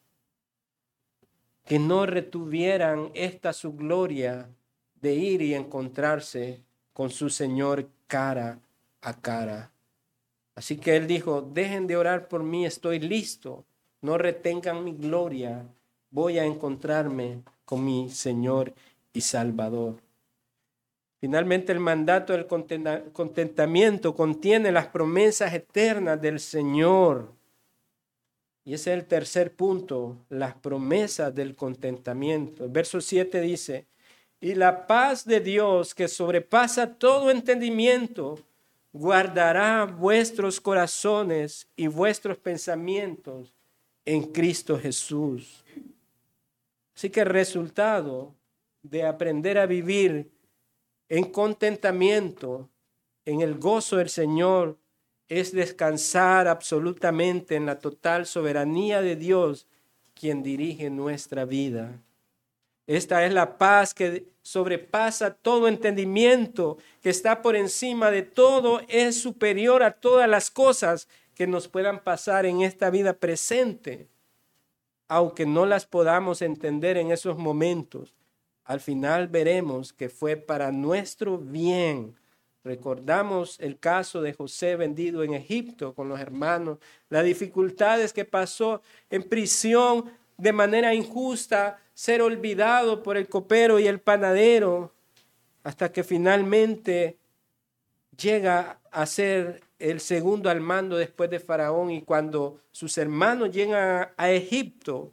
que no retuvieran esta su gloria de ir y encontrarse con su Señor cara a cara. Así que él dijo, dejen de orar por mí, estoy listo. No retengan mi gloria. Voy a encontrarme con mi Señor y Salvador. Finalmente, el mandato del contentamiento contiene las promesas eternas del Señor. Y ese es el tercer punto, las promesas del contentamiento. El verso 7 dice, y la paz de Dios que sobrepasa todo entendimiento, guardará vuestros corazones y vuestros pensamientos en Cristo Jesús. Así que el resultado de aprender a vivir en contentamiento, en el gozo del Señor, es descansar absolutamente en la total soberanía de Dios, quien dirige nuestra vida. Esta es la paz que sobrepasa todo entendimiento, que está por encima de todo, es superior a todas las cosas que nos puedan pasar en esta vida presente. Aunque no las podamos entender en esos momentos, al final veremos que fue para nuestro bien. Recordamos el caso de José vendido en Egipto con los hermanos, las dificultades que pasó en prisión de manera injusta, ser olvidado por el copero y el panadero, hasta que finalmente llega a ser el segundo al mando después de Faraón, y cuando sus hermanos llegan a Egipto,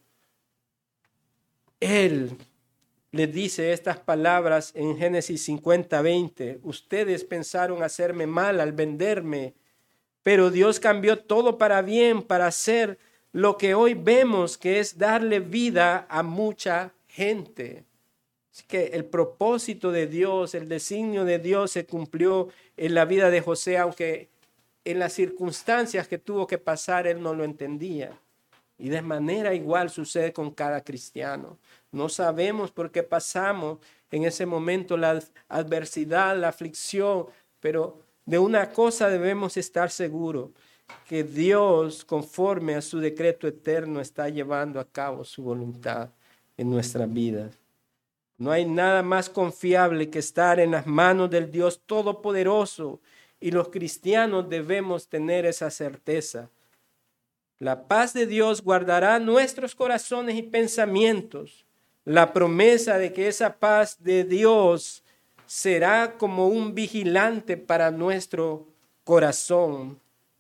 él les dice estas palabras en Génesis 50:20, ustedes pensaron hacerme mal al venderme, pero Dios cambió todo para bien, para hacer lo que hoy vemos, que es darle vida a mucha gente. Así que el propósito de Dios, el designio de Dios se cumplió en la vida de José, aunque en las circunstancias que tuvo que pasar él no lo entendía. Y de manera igual sucede con cada cristiano. No sabemos por qué pasamos en ese momento la adversidad, la aflicción, pero de una cosa debemos estar seguros, que Dios, conforme a su decreto eterno, está llevando a cabo su voluntad en nuestras vidas. No hay nada más confiable que estar en las manos del Dios Todopoderoso, y los cristianos debemos tener esa certeza. La paz de Dios guardará nuestros corazones y pensamientos. La promesa de que esa paz de Dios será como un vigilante para nuestro corazón.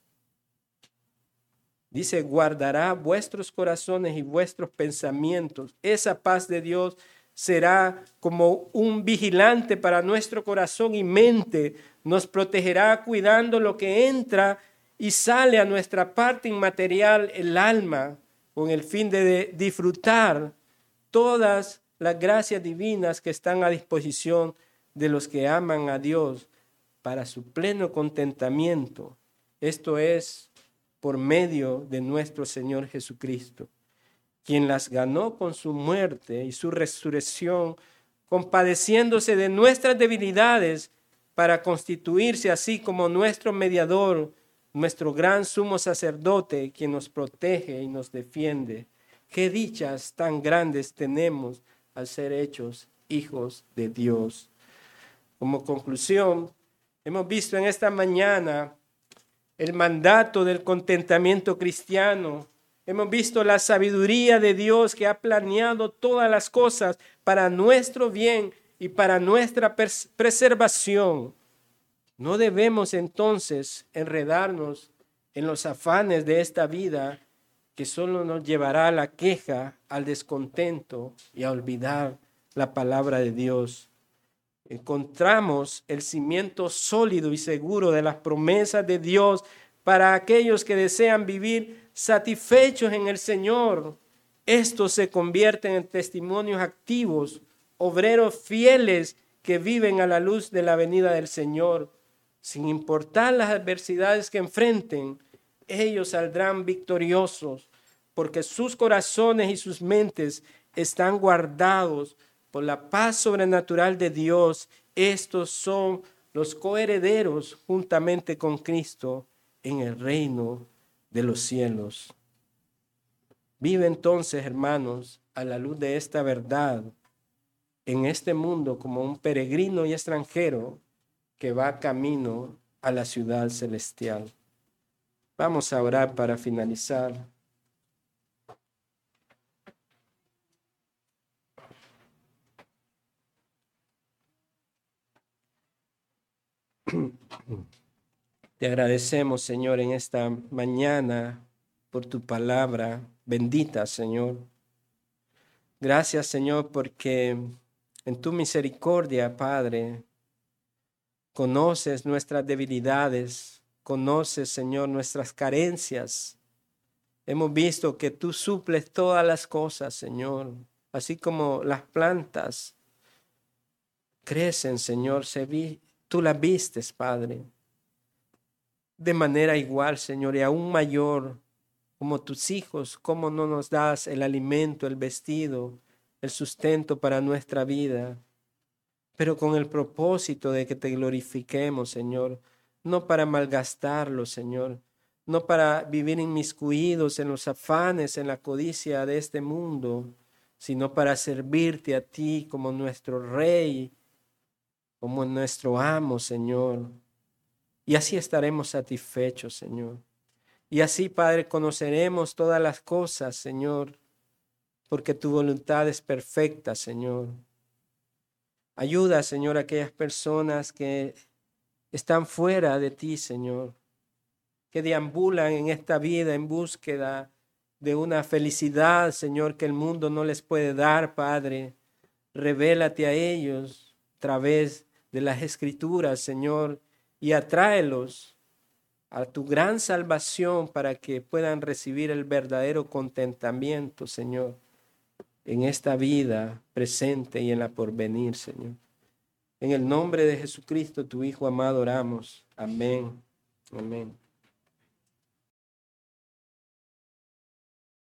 Dice, guardará vuestros corazones y vuestros pensamientos. Esa paz de Dios será como un vigilante para nuestro corazón y mente. Nos protegerá cuidando lo que entra y sale a nuestra parte inmaterial, el alma, con el fin de disfrutar todas las gracias divinas que están a disposición de los que aman a Dios para su pleno contentamiento. Esto es por medio de nuestro Señor Jesucristo, quien las ganó con su muerte y su resurrección, compadeciéndose de nuestras debilidades para constituirse así como nuestro mediador, nuestro gran sumo sacerdote, quien nos protege y nos defiende. Qué dichas tan grandes tenemos al ser hechos hijos de Dios. Como conclusión, hemos visto en esta mañana el mandato del contentamiento cristiano. Hemos visto la sabiduría de Dios que ha planeado todas las cosas para nuestro bien y para nuestra preservación. No debemos entonces enredarnos en los afanes de esta vida, que solo nos llevará a la queja, al descontento y a olvidar la palabra de Dios. Encontramos el cimiento sólido y seguro de las promesas de Dios para aquellos que desean vivir satisfechos en el Señor. Estos se convierten en testimonios activos, obreros fieles que viven a la luz de la venida del Señor. Sin importar las adversidades que enfrenten, ellos saldrán victoriosos, porque sus corazones y sus mentes están guardados por la paz sobrenatural de Dios. Estos son los coherederos juntamente con Cristo en el reino de los cielos. Vive entonces, hermanos, a la luz de esta verdad en este mundo como un peregrino y extranjero que va camino a la ciudad celestial. Vamos a orar para finalizar. Te agradecemos, Señor, en esta mañana por tu palabra bendita, Señor. Gracias, Señor, porque en tu misericordia, Padre, conoces nuestras debilidades, conoces, Señor, nuestras carencias. Hemos visto que tú suples todas las cosas, Señor, así como las plantas crecen, Señor, tú las vistes, Padre, de manera igual, Señor, y aún mayor, como tus hijos, cómo no nos das el alimento, el vestido, el sustento para nuestra vida, pero con el propósito de que te glorifiquemos, Señor, no para malgastarlo, Señor, no para vivir inmiscuidos en los afanes, en la codicia de este mundo, sino para servirte a ti como nuestro Rey, como nuestro amo, Señor. Y así estaremos satisfechos, Señor. Y así, Padre, conoceremos todas las cosas, Señor, porque tu voluntad es perfecta, Señor. Ayuda, Señor, a aquellas personas que están fuera de ti, Señor, que deambulan en esta vida en búsqueda de una felicidad, Señor, que el mundo no les puede dar, Padre. Revélate a ellos a través de las Escrituras, Señor, y atráelos a tu gran salvación para que puedan recibir el verdadero contentamiento, Señor, en esta vida presente y en la porvenir, Señor. En el nombre de Jesucristo, tu Hijo amado, oramos. Amén. Amén.